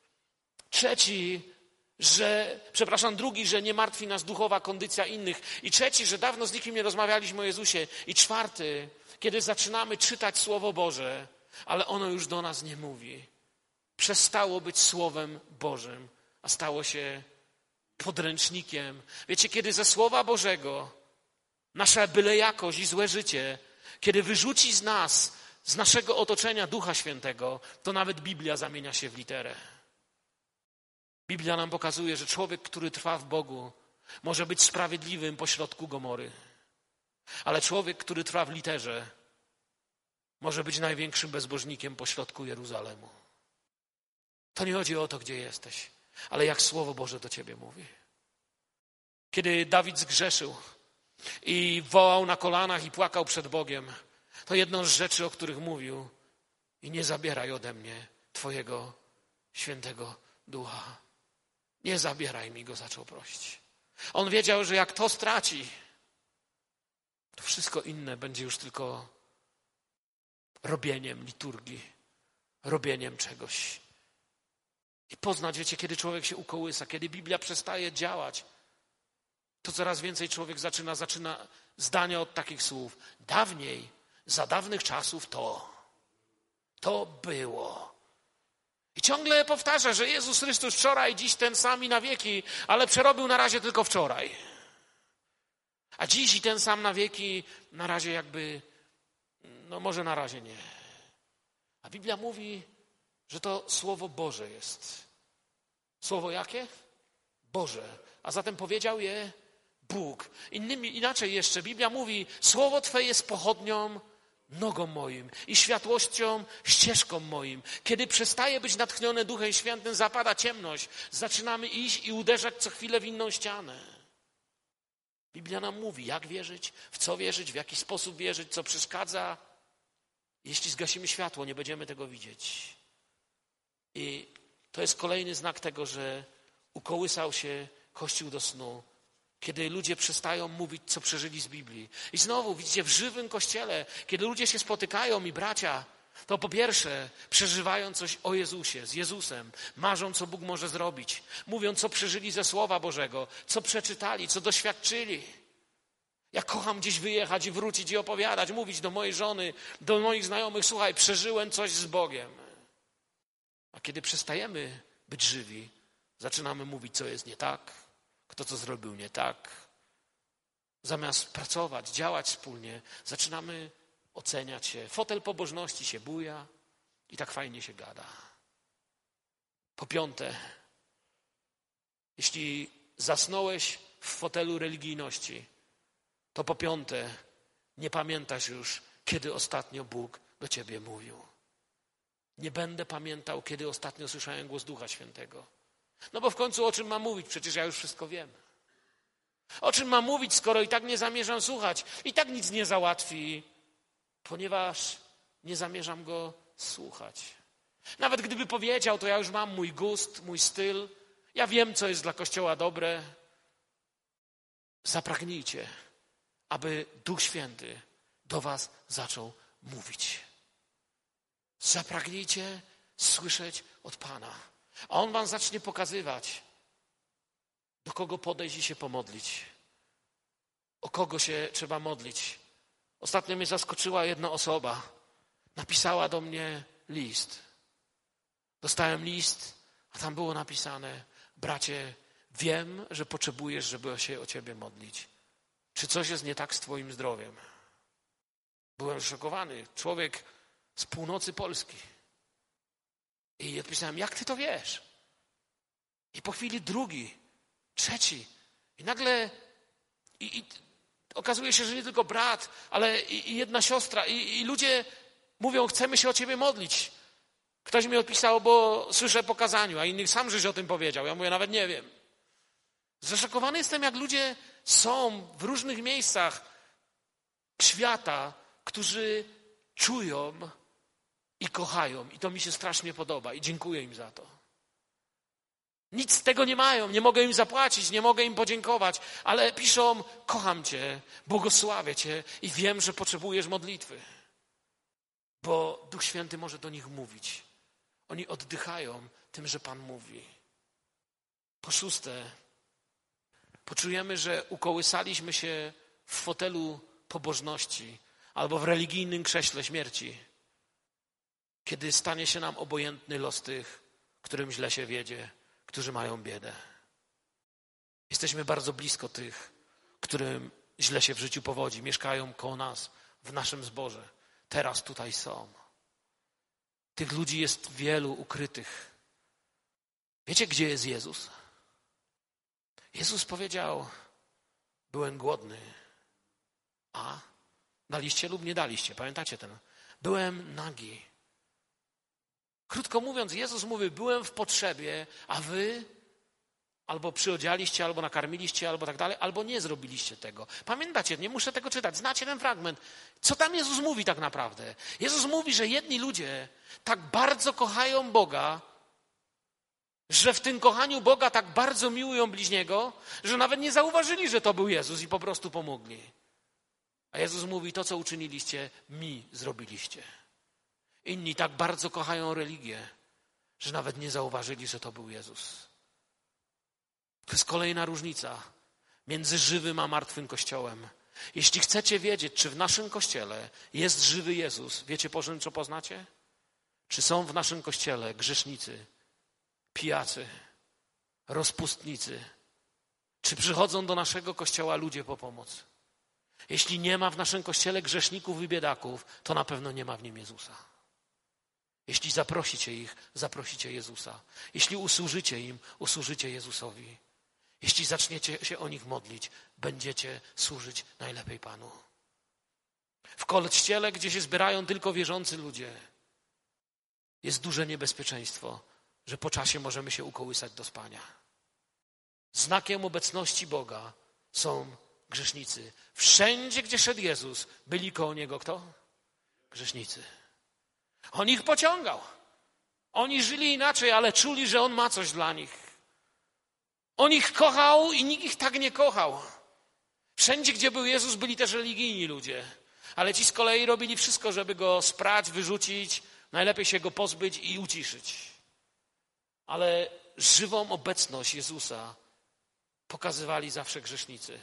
Drugi, że nie martwi nas duchowa kondycja innych. I trzeci, że dawno z nikim nie rozmawialiśmy o Jezusie. I czwarty, kiedy zaczynamy czytać Słowo Boże, ale ono już do nas nie mówi. Przestało być Słowem Bożym, a stało się podręcznikiem. Wiecie, kiedy ze Słowa Bożego nasza bylejakość i złe życie, kiedy wyrzuci z nas, z naszego otoczenia Ducha Świętego, to nawet Biblia zamienia się w literę. Biblia nam pokazuje, że człowiek, który trwa w Bogu, może być sprawiedliwym pośrodku Gomory. Ale człowiek, który trwa w literze, może być największym bezbożnikiem pośrodku Jeruzalemu. To nie chodzi o to, gdzie jesteś, ale jak Słowo Boże do ciebie mówi. Kiedy Dawid zgrzeszył i wołał na kolanach i płakał przed Bogiem, to jedną z rzeczy, o których mówił: i nie zabieraj ode mnie Twojego świętego Ducha. Nie zabieraj mi go, zaczął prosić. On wiedział, że jak to straci, to wszystko inne będzie już tylko robieniem liturgii, robieniem czegoś. I poznać, wiecie, kiedy człowiek się ukołysa, kiedy Biblia przestaje działać, to coraz więcej człowiek zaczyna zdania od takich słów. Dawniej, za dawnych czasów to było. I ciągle powtarza, że Jezus Chrystus wczoraj, dziś ten sam i na wieki, ale przerobił na razie tylko wczoraj. A dziś i ten sam na wieki, na razie jakby, może na razie nie. A Biblia mówi, że to Słowo Boże jest. Słowo jakie? Boże. A zatem powiedział je Bóg. Inaczej jeszcze, Biblia mówi, Słowo Twe jest pochodnią nogą moim i światłością ścieżką moim. Kiedy przestaje być natchnione Duchem Świętym, zapada ciemność. Zaczynamy iść i uderzać co chwilę w inną ścianę. Biblia nam mówi, jak wierzyć, w co wierzyć, w jaki sposób wierzyć, co przeszkadza. Jeśli zgasimy światło, nie będziemy tego widzieć. I to jest kolejny znak tego, że ukołysał się Kościół do snu. Kiedy ludzie przestają mówić, co przeżyli z Biblii. I znowu, widzicie, w żywym Kościele, kiedy ludzie się spotykają i bracia, to po pierwsze przeżywają coś o Jezusie, z Jezusem, marzą, co Bóg może zrobić. Mówią, co przeżyli ze Słowa Bożego, co przeczytali, co doświadczyli. Ja kocham gdzieś wyjechać i wrócić i opowiadać, mówić do mojej żony, do moich znajomych, słuchaj, przeżyłem coś z Bogiem. A kiedy przestajemy być żywi, zaczynamy mówić, co jest nie tak, kto co zrobił nie tak. Zamiast pracować, działać wspólnie, zaczynamy oceniać się. Fotel pobożności się buja i tak fajnie się gada. Po piąte, jeśli zasnąłeś w fotelu religijności, to po piąte, nie pamiętasz już, kiedy ostatnio Bóg do ciebie mówił. Nie będę pamiętał, kiedy ostatnio słyszałem głos Ducha Świętego. No bo w końcu o czym mam mówić? Przecież ja już wszystko wiem. O czym mam mówić, skoro i tak nie zamierzam słuchać? I tak nic nie załatwi, ponieważ nie zamierzam go słuchać. Nawet gdyby powiedział, to ja już mam mój gust, mój styl. Ja wiem, co jest dla Kościoła dobre. Zapragnijcie, aby Duch Święty do was zaczął mówić. Zapragnijcie słyszeć od Pana. A On wam zacznie pokazywać, do kogo podejść i się pomodlić. O kogo się trzeba modlić. Ostatnio mnie zaskoczyła jedna osoba. Napisała do mnie list. Dostałem list, a tam było napisane: bracie, wiem, że potrzebujesz, żeby się o ciebie modlić. Czy coś jest nie tak z twoim zdrowiem? Byłem szokowany. Człowiek z północy Polski. I odpisałem, jak ty to wiesz? I po chwili drugi, trzeci. I nagle, okazuje się, że nie tylko brat, ale i jedna siostra. I ludzie mówią, chcemy się o ciebie modlić. Ktoś mi odpisał, bo słyszę po kazaniu, a innych sam żeś o tym powiedział. Ja mówię, nawet nie wiem. Zaszokowany jestem, jak ludzie są w różnych miejscach świata, którzy czują i kochają. I to mi się strasznie podoba i dziękuję im za to. Nic z tego nie mają, nie mogę im zapłacić, nie mogę im podziękować, ale piszą, kocham cię, błogosławię cię i wiem, że potrzebujesz modlitwy. Bo Duch Święty może do nich mówić. Oni oddychają tym, że Pan mówi. Po szóste, poczujemy, że ukołysaliśmy się w fotelu pobożności albo w religijnym krześle śmierci, kiedy stanie się nam obojętny los tych, którym źle się wiedzie, którzy mają biedę. Jesteśmy bardzo blisko tych, którym źle się w życiu powodzi, mieszkają koło nas, w naszym zborze. Teraz tutaj są. Tych ludzi jest wielu ukrytych. Wiecie, gdzie jest Jezus? Jezus powiedział, byłem głodny. A? Daliście lub nie daliście? Pamiętacie ten? Byłem nagi. Krótko mówiąc, Jezus mówi, byłem w potrzebie, a wy albo przyodzialiście, albo nakarmiliście, albo tak dalej, albo nie zrobiliście tego. Pamiętacie, nie muszę tego czytać, znacie ten fragment. Co tam Jezus mówi tak naprawdę? Jezus mówi, że jedni ludzie tak bardzo kochają Boga, że w tym kochaniu Boga tak bardzo miłują bliźniego, że nawet nie zauważyli, że to był Jezus i po prostu pomogli. A Jezus mówi, to co uczyniliście, mi zrobiliście. Inni tak bardzo kochają religię, że nawet nie zauważyli, że to był Jezus. To jest kolejna różnica między żywym a martwym Kościołem. Jeśli chcecie wiedzieć, czy w naszym Kościele jest żywy Jezus, wiecie po czym co poznacie? Czy są w naszym Kościele grzesznicy, pijacy, rozpustnicy? Czy przychodzą do naszego Kościoła ludzie po pomoc? Jeśli nie ma w naszym Kościele grzeszników i biedaków, to na pewno nie ma w nim Jezusa. Jeśli zaprosicie ich, zaprosicie Jezusa. Jeśli usłużycie im, usłużycie Jezusowi. Jeśli zaczniecie się o nich modlić, będziecie służyć najlepiej Panu. W kościele, gdzie się zbierają tylko wierzący ludzie, jest duże niebezpieczeństwo, że po czasie możemy się ukołysać do spania. Znakiem obecności Boga są grzesznicy. Wszędzie, gdzie szedł Jezus, byli koło Niego kto? Grzesznicy. On ich pociągał. Oni żyli inaczej, ale czuli, że On ma coś dla nich. On ich kochał i nikt ich tak nie kochał. Wszędzie, gdzie był Jezus, byli też religijni ludzie. Ale ci z kolei robili wszystko, żeby Go sprać, wyrzucić, najlepiej się Go pozbyć i uciszyć. Ale żywą obecność Jezusa pokazywali zawsze grzesznicy.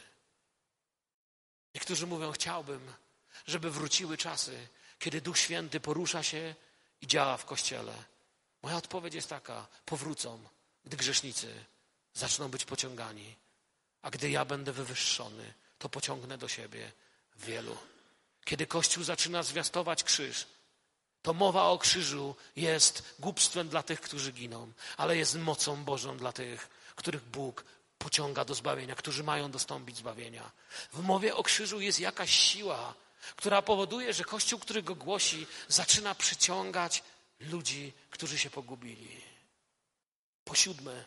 Niektórzy mówią, chciałbym, żeby wróciły czasy, kiedy Duch Święty porusza się i działa w Kościele. Moja odpowiedź jest taka, powrócą, gdy grzesznicy zaczną być pociągani, a gdy ja będę wywyższony, to pociągnę do siebie wielu. Kiedy Kościół zaczyna zwiastować krzyż, to mowa o krzyżu jest głupstwem dla tych, którzy giną, ale jest mocą Bożą dla tych, których Bóg pociąga do zbawienia, którzy mają dostąpić zbawienia. W mowie o krzyżu jest jakaś siła, która powoduje, że Kościół, który go głosi, zaczyna przyciągać ludzi, którzy się pogubili. Po siódme,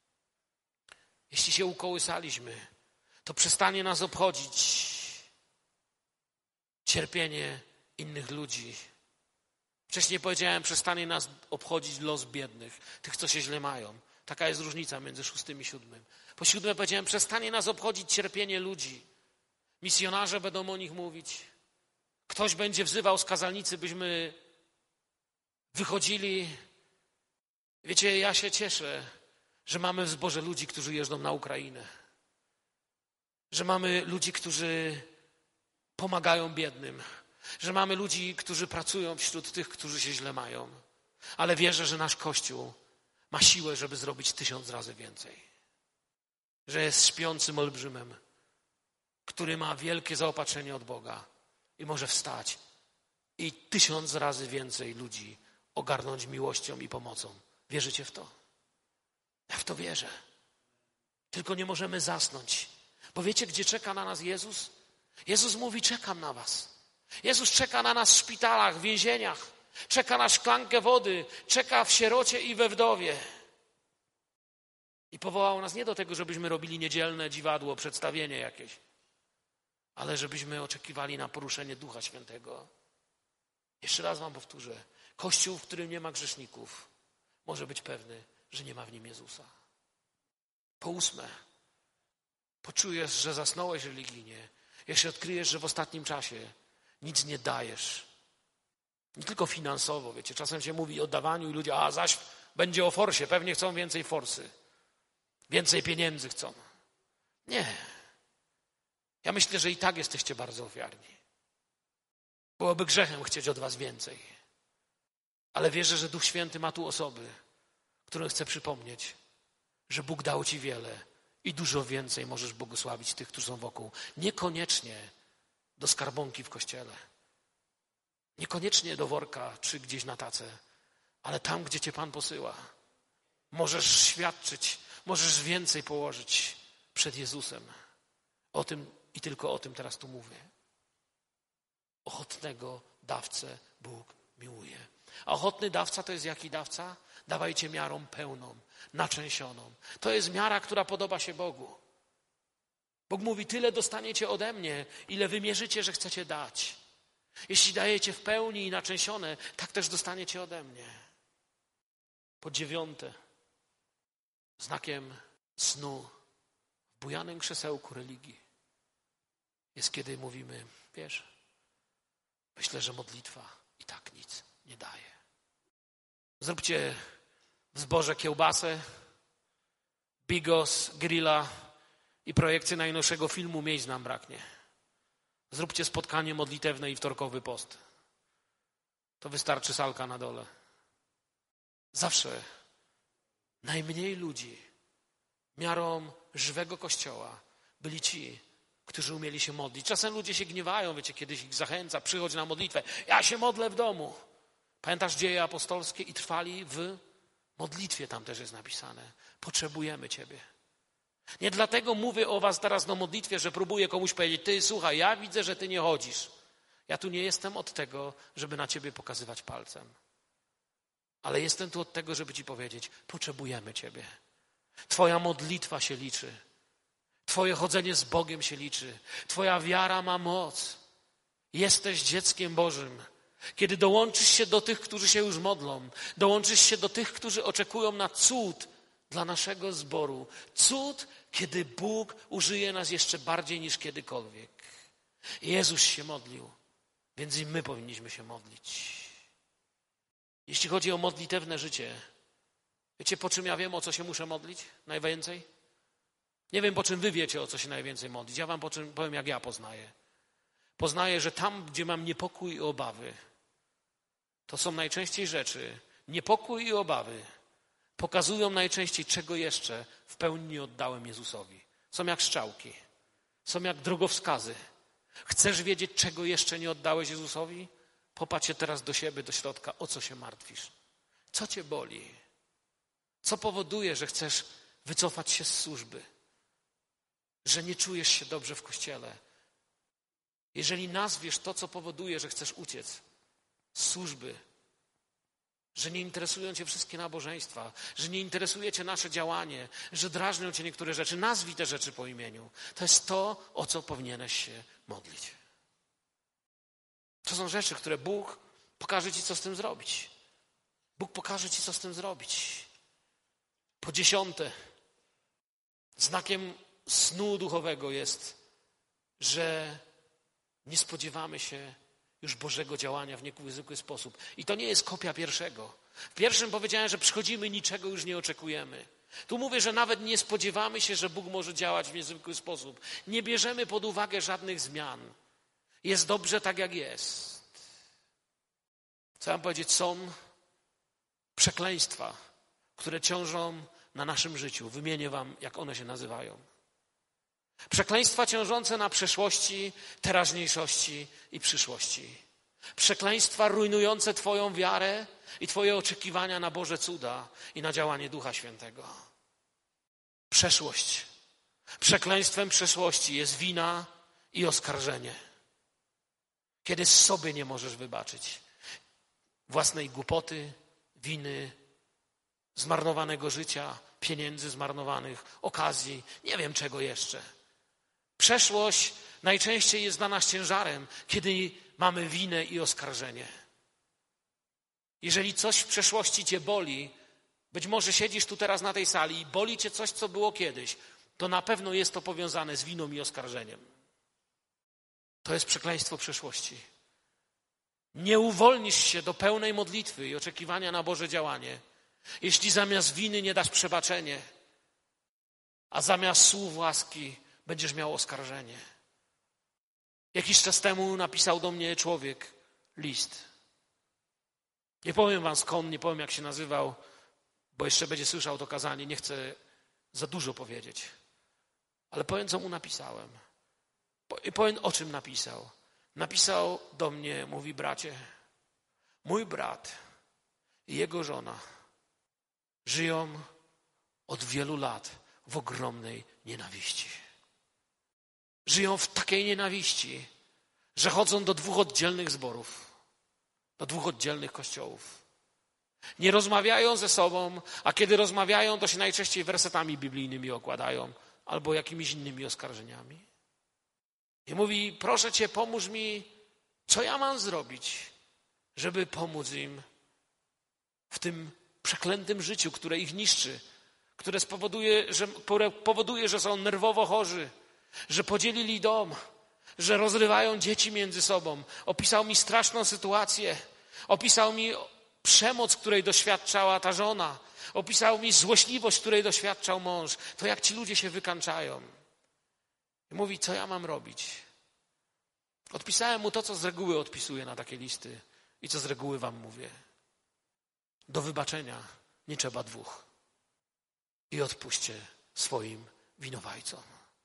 jeśli się ukołysaliśmy, to przestanie nas obchodzić cierpienie innych ludzi. Wcześniej powiedziałem, przestanie nas obchodzić los biednych, tych, co się źle mają. Taka jest różnica między 6 i 7. Po 7 powiedziałem, przestanie nas obchodzić cierpienie ludzi. Misjonarze będą o nich mówić. Ktoś będzie wzywał z kazalnicy, byśmy wychodzili. Wiecie, ja się cieszę, że mamy w zborze ludzi, którzy jeżdżą na Ukrainę. Że mamy ludzi, którzy pomagają biednym. Że mamy ludzi, którzy pracują wśród tych, którzy się źle mają. Ale wierzę, że nasz Kościół ma siłę, żeby zrobić 1000 razy więcej. Że jest śpiącym olbrzymem, który ma wielkie zaopatrzenie od Boga i może wstać i 1000 razy więcej ludzi ogarnąć miłością i pomocą. Wierzycie w to? Ja w to wierzę. Tylko nie możemy zasnąć. Bo wiecie, gdzie czeka na nas Jezus? Jezus mówi, czekam na was. Jezus czeka na nas w szpitalach, w więzieniach. Czeka na szklankę wody. Czeka w sierocie i we wdowie. I powołał nas nie do tego, żebyśmy robili niedzielne dziwadło, przedstawienie jakieś, ale żebyśmy oczekiwali na poruszenie Ducha Świętego. Jeszcze raz wam powtórzę. Kościół, w którym nie ma grzeszników, może być pewny, że nie ma w nim Jezusa. Po 8, poczujesz, że zasnąłeś religijnie, jeśli odkryjesz, że w ostatnim czasie nic nie dajesz. Nie tylko finansowo, wiecie, czasem się mówi o dawaniu i ludzie, a zaś będzie o forsie, pewnie chcą więcej forsy. Więcej pieniędzy chcą. Nie. Ja myślę, że i tak jesteście bardzo ofiarni. Byłoby grzechem chcieć od was więcej. Ale wierzę, że Duch Święty ma tu osoby, którym chce przypomnieć, że Bóg dał ci wiele i dużo więcej możesz błogosławić tych, którzy są wokół. Niekoniecznie do skarbonki w kościele. Niekoniecznie do worka czy gdzieś na tacę, ale tam, gdzie cię Pan posyła. Możesz świadczyć, możesz więcej położyć przed Jezusem. O tym i tylko o tym teraz tu mówię. Ochotnego dawcę Bóg miłuje. A ochotny dawca to jest jaki dawca? Dawajcie miarą pełną, naczęsioną. To jest miara, która podoba się Bogu. Bóg mówi, tyle dostaniecie ode mnie, ile wymierzycie, że chcecie dać. Jeśli dajecie w pełni i naczęsione, tak też dostaniecie ode mnie. Po 9, znakiem snu w bujanym krzesełku religii jest, kiedy mówimy, wiesz, myślę, że modlitwa i tak nic nie daje. Zróbcie w zborze kiełbasę, bigos, grilla i projekcję najnowszego filmu, miejsc nam braknie. Zróbcie spotkanie modlitewne i wtorkowy post. To wystarczy salka na dole. Zawsze najmniej ludzi miarą żywego Kościoła byli ci, którzy umieli się modlić. Czasem ludzie się gniewają, wiecie, kiedyś ich zachęca, przychodź na modlitwę. Ja się modlę w domu. Pamiętasz dzieje apostolskie? I trwali w modlitwie, tam też jest napisane. Potrzebujemy Ciebie. Nie dlatego mówię o was teraz na modlitwie, że próbuję komuś powiedzieć, ty słuchaj, ja widzę, że ty nie chodzisz. Ja tu nie jestem od tego, żeby na ciebie pokazywać palcem. Ale jestem tu od tego, żeby ci powiedzieć, potrzebujemy ciebie. Twoja modlitwa się liczy. Twoje chodzenie z Bogiem się liczy. Twoja wiara ma moc. Jesteś dzieckiem Bożym. Kiedy dołączysz się do tych, którzy się już modlą, dołączysz się do tych, którzy oczekują na cud dla naszego zboru. Cud, kiedy Bóg użyje nas jeszcze bardziej niż kiedykolwiek. Jezus się modlił, więc i my powinniśmy się modlić. Jeśli chodzi o modlitewne życie, wiecie, po czym ja wiem, o co się muszę modlić najwięcej? Nie wiem, po czym wy wiecie, o co się najwięcej modlić. Ja wam powiem, jak ja poznaję. Poznaję, że tam, gdzie mam niepokój i obawy, to są najczęściej rzeczy, niepokój i obawy pokazują najczęściej, czego jeszcze w pełni nie oddałem Jezusowi. Są jak strzałki, są jak drogowskazy. Chcesz wiedzieć, czego jeszcze nie oddałeś Jezusowi? Popatrz się teraz do siebie, do środka, o co się martwisz. Co cię boli? Co powoduje, że chcesz wycofać się z służby? Że nie czujesz się dobrze w kościele? Jeżeli nazwiesz to, co powoduje, że chcesz uciec z służby, że nie interesują cię wszystkie nabożeństwa, że nie interesuje cię nasze działanie, że drażnią cię niektóre rzeczy, nazwij te rzeczy po imieniu. To jest to, o co powinieneś się modlić. To są rzeczy, które Bóg pokaże ci, co z tym zrobić. Bóg pokaże ci, co z tym zrobić. Po 10, znakiem snu duchowego jest, że nie spodziewamy się już Bożego działania w niezwykły sposób. I to nie jest kopia pierwszego. W pierwszym powiedziałem, że przychodzimy, niczego już nie oczekujemy. Tu mówię, że nawet nie spodziewamy się, że Bóg może działać w niezwykły sposób. Nie bierzemy pod uwagę żadnych zmian. Jest dobrze tak, jak jest. Co mam powiedzieć? Są przekleństwa, które ciążą na naszym życiu. Wymienię wam, jak one się nazywają. Przekleństwa ciążące na przeszłości, teraźniejszości i przyszłości. Przekleństwa rujnujące twoją wiarę i twoje oczekiwania na Boże cuda i na działanie Ducha Świętego. Przeszłość. Przekleństwem przeszłości jest wina i oskarżenie. Kiedy sobie nie możesz wybaczyć własnej głupoty, winy, zmarnowanego życia, pieniędzy zmarnowanych, okazji, nie wiem czego jeszcze. Przeszłość najczęściej jest dla nas ciężarem, kiedy mamy winę i oskarżenie. Jeżeli coś w przeszłości cię boli, być może siedzisz tu teraz na tej sali i boli cię coś, co było kiedyś, to na pewno jest to powiązane z winą i oskarżeniem. To jest przekleństwo przeszłości. Nie uwolnisz się do pełnej modlitwy i oczekiwania na Boże działanie, jeśli zamiast winy nie dasz przebaczenie, a zamiast słów łaski będziesz miał oskarżenie. Jakiś czas temu napisał do mnie człowiek list. Nie powiem wam skąd, nie powiem jak się nazywał, bo jeszcze będzie słyszał to kazanie, nie chcę za dużo powiedzieć. Ale powiem, co mu napisałem. I powiem, o czym napisał. Napisał do mnie, mówi: bracie, mój brat i jego żona żyją od wielu lat w ogromnej nienawiści. Żyją w takiej nienawiści, że chodzą do 2 oddzielnych zborów, do 2 oddzielnych kościołów. Nie rozmawiają ze sobą, a kiedy rozmawiają, to się najczęściej wersetami biblijnymi okładają albo jakimiś innymi oskarżeniami. I mówi: proszę cię, pomóż mi, co ja mam zrobić, żeby pomóc im w tym przeklętym życiu, które ich niszczy, które powoduje, że są nerwowo chorzy, że podzielili dom, że rozrywają dzieci między sobą. Opisał mi straszną sytuację. Opisał mi przemoc, której doświadczała ta żona. Opisał mi złośliwość, której doświadczał mąż. To jak ci ludzie się wykańczają. I mówi: co ja mam robić? Odpisałem mu to, co z reguły odpisuję na takie listy i co z reguły wam mówię. Do wybaczenia nie trzeba 2. I odpuśćcie swoim winowajcom.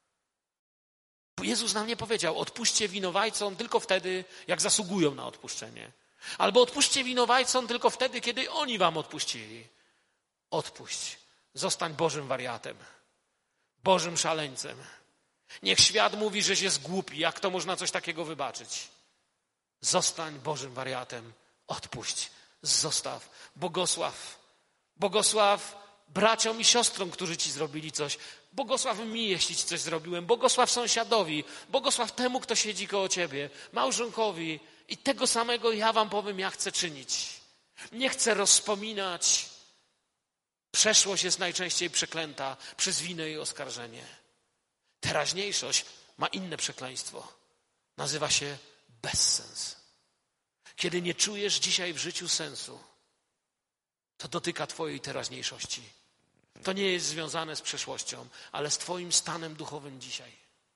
Jezus nam nie powiedział: odpuśćcie winowajcom tylko wtedy, jak zasługują na odpuszczenie. Albo odpuśćcie winowajcom tylko wtedy, kiedy oni wam odpuścili. Odpuść. Zostań Bożym wariatem. Bożym szaleńcem. Niech świat mówi, żeś jest głupi. Jak to można coś takiego wybaczyć? Zostań Bożym wariatem. Odpuść. Zostaw. Błogosław. Błogosław braciom i siostrom, którzy ci zrobili coś. Błogosław mi, jeśli ci coś zrobiłem. Błogosław sąsiadowi. Błogosław temu, kto siedzi koło ciebie. Małżonkowi. I tego samego ja wam powiem, ja chcę czynić. Nie chcę rozpominać. Przeszłość jest najczęściej przeklęta przez winę i oskarżenie. Teraźniejszość ma inne przekleństwo. Nazywa się bezsens. Kiedy nie czujesz dzisiaj w życiu sensu, to dotyka twojej teraźniejszości. To nie jest związane z przeszłością, ale z twoim stanem duchowym dzisiaj.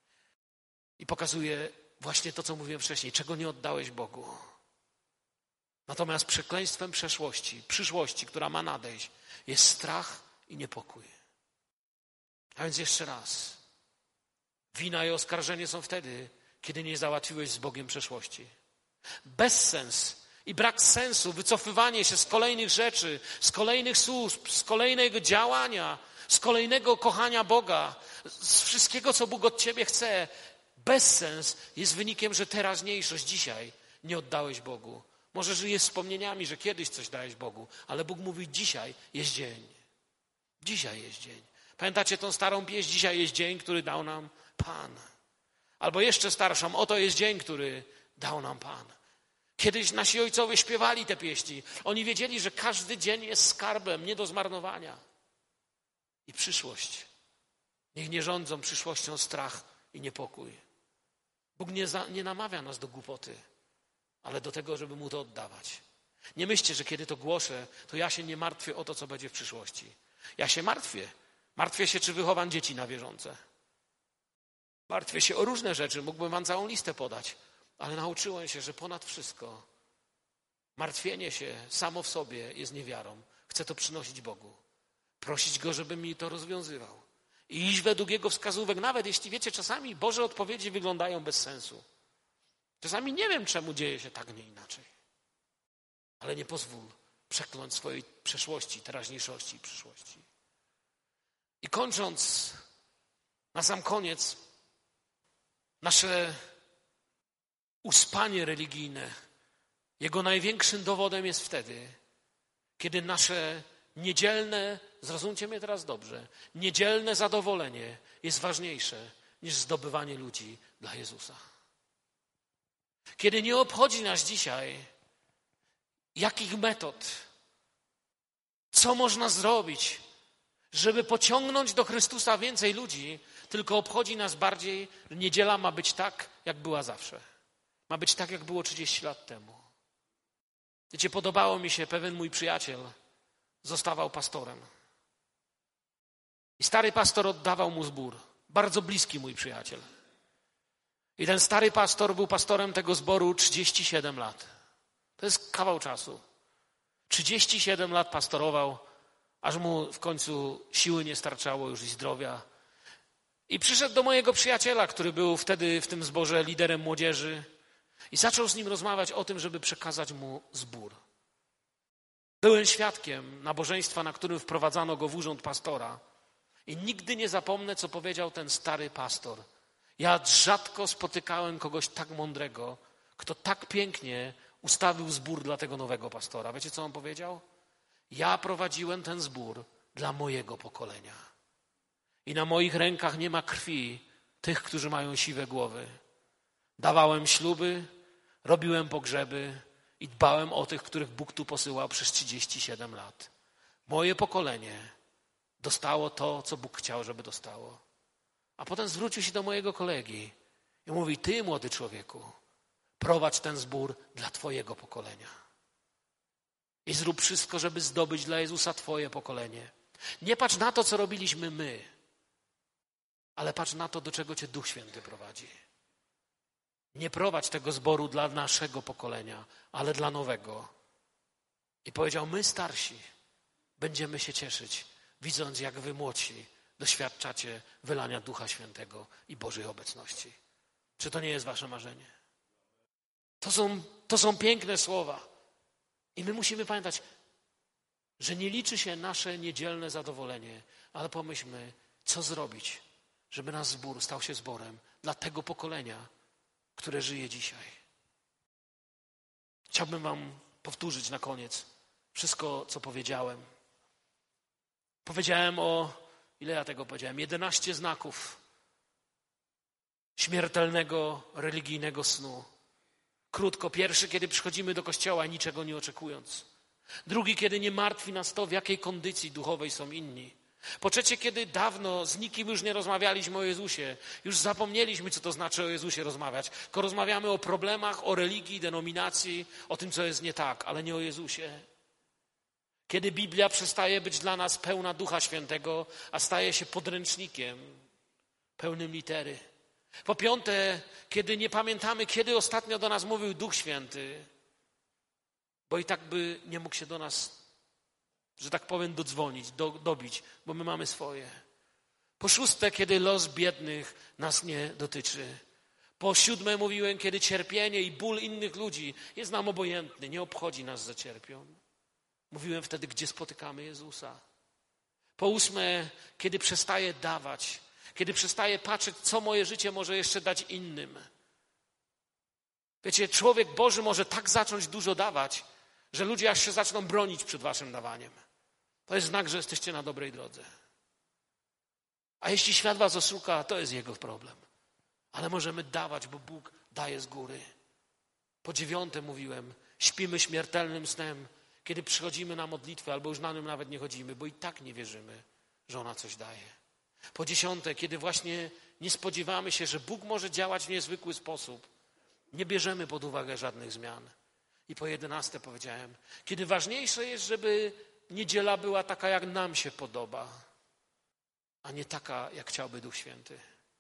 I pokazuje właśnie to, co mówiłem wcześniej, czego nie oddałeś Bogu. Natomiast przekleństwem przeszłości, przyszłości, która ma nadejść, jest strach i niepokój. A więc jeszcze raz. Wina i oskarżenie są wtedy, kiedy nie załatwiłeś z Bogiem przeszłości. Bezsens i brak sensu, wycofywanie się z kolejnych rzeczy, z kolejnych służb, z kolejnego działania, z kolejnego kochania Boga, z wszystkiego, co Bóg od ciebie chce. Bezsens jest wynikiem, że teraźniejszość dzisiaj nie oddałeś Bogu. Może żyjesz wspomnieniami, że kiedyś coś dałeś Bogu, ale Bóg mówi: dzisiaj jest dzień. Dzisiaj jest dzień. Pamiętacie tą starą pieśń? Dzisiaj jest dzień, który dał nam Pan. Albo jeszcze starszą: oto jest dzień, który dał nam Pan. Kiedyś nasi ojcowie śpiewali te pieśni. Oni wiedzieli, że każdy dzień jest skarbem, nie do zmarnowania. I przyszłość. Niech nie rządzą przyszłością strach i niepokój. Bóg nie namawia nas do głupoty, ale do tego, żeby Mu to oddawać. Nie myślcie, że kiedy to głoszę, to ja się nie martwię o to, co będzie w przyszłości. Ja się martwię. Martwię się, czy wychowam dzieci na wierzące. Martwię się o różne rzeczy. Mógłbym wam całą listę podać. Ale nauczyłem się, że ponad wszystko martwienie się samo w sobie jest niewiarą. Chcę to przynosić Bogu. Prosić Go, żeby mi to rozwiązywał. I iść według Jego wskazówek, nawet jeśli wiecie, czasami Boże odpowiedzi wyglądają bez sensu. Czasami nie wiem, czemu dzieje się tak, nie inaczej. Ale nie pozwól przekląć swojej przeszłości, teraźniejszości i przyszłości. I kończąc, na sam koniec, Nasze uspanie religijne, jego największym dowodem jest wtedy, kiedy nasze niedzielne, zrozumcie mnie teraz dobrze, niedzielne zadowolenie jest ważniejsze niż zdobywanie ludzi dla Jezusa. Kiedy nie obchodzi nas dzisiaj, jakich metod, co można zrobić, żeby pociągnąć do Chrystusa więcej ludzi, tylko obchodzi nas bardziej, że niedziela ma być tak, jak była zawsze. Ma być tak, jak było 30 lat temu. Wiecie, podobało mi się, pewien mój przyjaciel zostawał pastorem. I stary pastor oddawał mu zbór. Bardzo bliski mój przyjaciel. I ten stary pastor był pastorem tego zboru 37 lat. To jest kawał czasu. 37 lat pastorował, aż mu w końcu siły nie starczało już i zdrowia. I przyszedł do mojego przyjaciela, który był wtedy w tym zborze liderem młodzieży i zaczął z nim rozmawiać o tym, żeby przekazać mu zbór. Byłem świadkiem nabożeństwa, na którym wprowadzano go w urząd pastora i nigdy nie zapomnę, co powiedział ten stary pastor. Ja rzadko spotykałem kogoś tak mądrego, kto tak pięknie ustawił zbór dla tego nowego pastora. Wiecie, co on powiedział? Ja prowadziłem ten zbór dla mojego pokolenia. I na moich rękach nie ma krwi tych, którzy mają siwe głowy. Dawałem śluby, robiłem pogrzeby i dbałem o tych, których Bóg tu posyłał przez 37 lat. Moje pokolenie dostało to, co Bóg chciał, żeby dostało. A potem zwrócił się do mojego kolegi i mówi: ty, młody człowieku, prowadź ten zbór dla twojego pokolenia. I zrób wszystko, żeby zdobyć dla Jezusa twoje pokolenie. Nie patrz na to, co robiliśmy my, ale patrz na to, do czego cię Duch Święty prowadzi. Nie prowadź tego zboru dla naszego pokolenia, ale dla nowego. I powiedział: my starsi będziemy się cieszyć, widząc, jak wy młodsi doświadczacie wylania Ducha Świętego i Bożej obecności. Czy to nie jest wasze marzenie? To są piękne słowa. I my musimy pamiętać, że nie liczy się nasze niedzielne zadowolenie, ale pomyślmy, co zrobić, żeby nasz zbór stał się zborem dla tego pokolenia, które żyje dzisiaj. Chciałbym wam powtórzyć na koniec wszystko, co powiedziałem. Powiedziałem ile ja tego powiedziałem? 11 znaków śmiertelnego, religijnego snu. Krótko, pierwszy, kiedy przychodzimy do kościoła niczego nie oczekując. Drugi, kiedy nie martwi nas to, w jakiej kondycji duchowej są inni. Po trzecie, kiedy dawno z nikim już nie rozmawialiśmy o Jezusie, już zapomnieliśmy, co to znaczy o Jezusie rozmawiać, tylko rozmawiamy o problemach, o religii, denominacji, o tym, co jest nie tak, ale nie o Jezusie. Kiedy Biblia przestaje być dla nas pełna Ducha Świętego, a staje się podręcznikiem pełnym litery. Po piąte, kiedy nie pamiętamy, kiedy ostatnio do nas mówił Duch Święty, bo i tak by nie mógł się do nas, że tak powiem, dodzwonić, dobić, bo my mamy swoje. Po szóste, kiedy los biednych nas nie dotyczy. Po siódme mówiłem, kiedy cierpienie i ból innych ludzi jest nam obojętny, nie obchodzi nas, że cierpią. Mówiłem wtedy, gdzie spotykamy Jezusa. Po ósme, kiedy przestaję dawać, kiedy przestaję patrzeć, co moje życie może jeszcze dać innym. Wiecie, człowiek Boży może tak zacząć dużo dawać, że ludzie aż się zaczną bronić przed waszym dawaniem. To jest znak, że jesteście na dobrej drodze. A jeśli świat was oszuka, to jest jego problem. Ale możemy dawać, bo Bóg daje z góry. Po dziewiąte mówiłem, śpimy śmiertelnym snem, kiedy przychodzimy na modlitwę, albo już na nią nawet nie chodzimy, bo i tak nie wierzymy, że ona coś daje. Po dziesiąte, kiedy właśnie nie spodziewamy się, że Bóg może działać w niezwykły sposób, nie bierzemy pod uwagę żadnych zmian. I po 11 powiedziałem, kiedy ważniejsze jest, żeby niedziela była taka, jak nam się podoba, a nie taka, jak chciałby Duch Święty.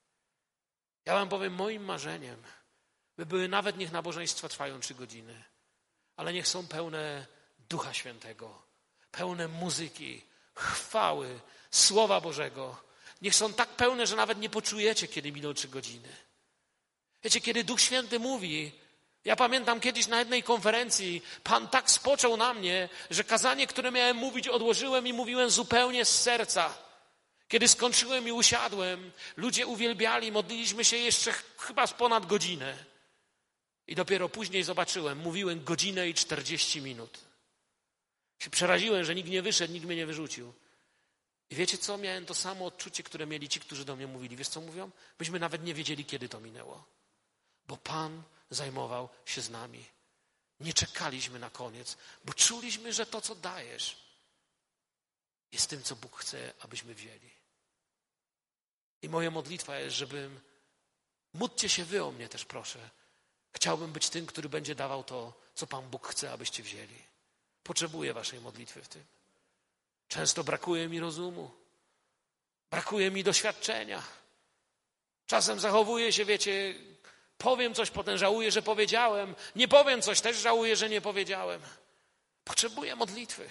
Ja wam powiem, moim marzeniem, by były nawet, niech nabożeństwa trwają 3 godziny, ale niech są pełne Ducha Świętego, pełne muzyki, chwały, Słowa Bożego. Niech są tak pełne, że nawet nie poczujecie, kiedy miną 3 godziny. Wiecie, kiedy Duch Święty mówi, ja pamiętam kiedyś na jednej konferencji, Pan tak spoczął na mnie, że kazanie, które miałem mówić, odłożyłem i mówiłem zupełnie z serca. Kiedy skończyłem i usiadłem, ludzie uwielbiali, modliliśmy się jeszcze chyba z ponad godzinę. I dopiero później zobaczyłem, mówiłem 1:40 minut. Się przeraziłem, że nikt nie wyszedł, nikt mnie nie wyrzucił. I wiecie co? Miałem to samo odczucie, które mieli ci, którzy do mnie mówili. Wiesz co mówią? Myśmy nawet nie wiedzieli, kiedy to minęło. Bo Pan zajmował się z nami. Nie czekaliśmy na koniec, bo czuliśmy, że to, co dajesz, jest tym, co Bóg chce, abyśmy wzięli. I moja modlitwa jest, żebym... Módlcie się wy o mnie też, proszę. Chciałbym być tym, który będzie dawał to, co Pan Bóg chce, abyście wzięli. Potrzebuję waszej modlitwy w tym. Często brakuje mi rozumu. Brakuje mi doświadczenia. Czasem zachowuję się, wiecie, powiem coś, potem żałuję, że powiedziałem. Nie powiem coś, też żałuję, że nie powiedziałem. Potrzebuję modlitwy.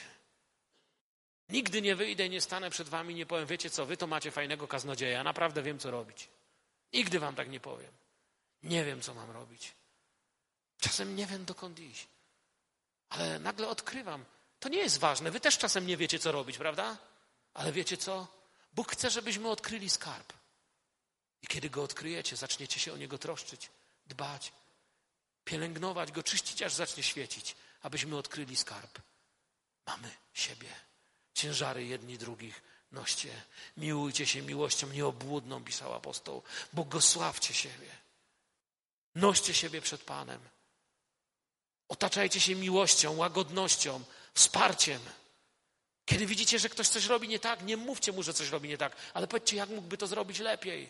Nigdy nie wyjdę i nie stanę przed wami i nie powiem, wiecie co, wy to macie fajnego kaznodzieja, ja naprawdę wiem, co robić. Nigdy wam tak nie powiem. Nie wiem, co mam robić. Czasem nie wiem, dokąd iść. Ale nagle odkrywam. To nie jest ważne. Wy też czasem nie wiecie, co robić, prawda? Ale wiecie co? Bóg chce, żebyśmy odkryli skarb. I kiedy go odkryjecie, zaczniecie się o niego troszczyć, dbać, pielęgnować go, czyścić, aż zacznie świecić, abyśmy odkryli skarb. Mamy siebie. Ciężary jedni drugich noście. Miłujcie się miłością nieobłudną, pisał apostoł. Błogosławcie siebie. Noście siebie przed Panem. Otaczajcie się miłością, łagodnością, wsparciem. Kiedy widzicie, że ktoś coś robi nie tak, nie mówcie mu, że coś robi nie tak, ale powiedzcie, jak mógłby to zrobić lepiej.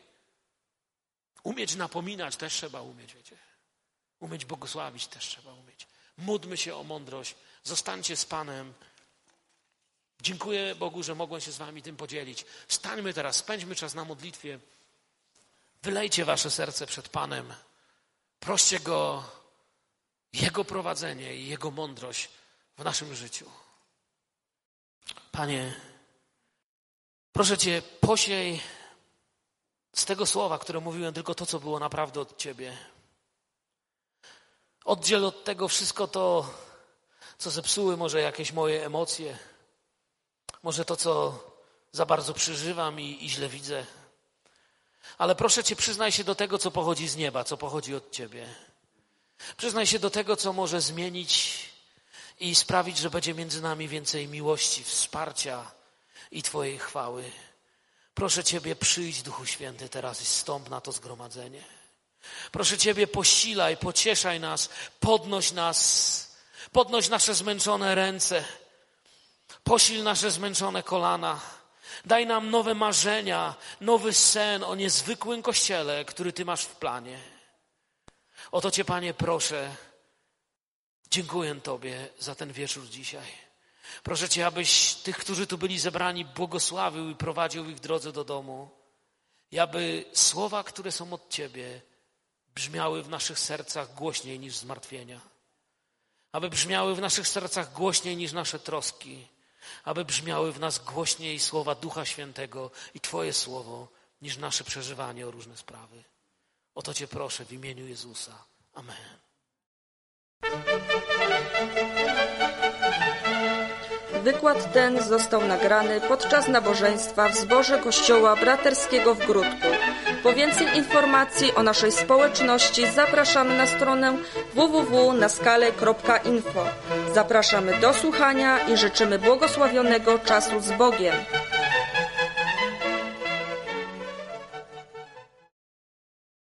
Umieć napominać też trzeba umieć, wiecie. Umieć błogosławić też trzeba umieć. Módlmy się o mądrość. Zostańcie z Panem. Dziękuję Bogu, że mogłem się z wami tym podzielić. Stańmy teraz, spędźmy czas na modlitwie. Wylejcie wasze serce przed Panem. Proście Go, Jego prowadzenie i Jego mądrość w naszym życiu. Panie, proszę Cię, posiej z tego słowa, które mówiłem, tylko to, co było naprawdę od Ciebie. Oddziel od tego wszystko to, co zepsuły może jakieś moje emocje, może to, co za bardzo przeżywam i źle widzę. Ale proszę Cię, przyznaj się do tego, co pochodzi z nieba, co pochodzi od Ciebie. Przyznaj się do tego, co może zmienić i sprawić, że będzie między nami więcej miłości, wsparcia i Twojej chwały. Proszę Ciebie, przyjdź, Duchu Święty, teraz i zstąp na to zgromadzenie. Proszę Ciebie, posilaj, pocieszaj nas, podnoś nasze zmęczone ręce, posil nasze zmęczone kolana. Daj nam nowe marzenia, nowy sen o niezwykłym Kościele, który Ty masz w planie. O to Cię, Panie, proszę. Dziękuję Tobie za ten wieczór dzisiaj. Proszę Cię, abyś tych, którzy tu byli zebrani, błogosławił i prowadził ich w drodze do domu. I aby słowa, które są od Ciebie, brzmiały w naszych sercach głośniej niż zmartwienia. Aby brzmiały w naszych sercach głośniej niż nasze troski. Aby brzmiały w nas głośniej słowa Ducha Świętego i Twoje słowo, niż nasze przeżywanie o różne sprawy. O to Cię proszę w imieniu Jezusa. Amen. Wykład ten został nagrany podczas nabożeństwa w zborze Kościoła Braterskiego w Gródku. Po więcej informacji o naszej społeczności zapraszamy na stronę www.naskale.info. Zapraszamy do słuchania i życzymy błogosławionego czasu z Bogiem.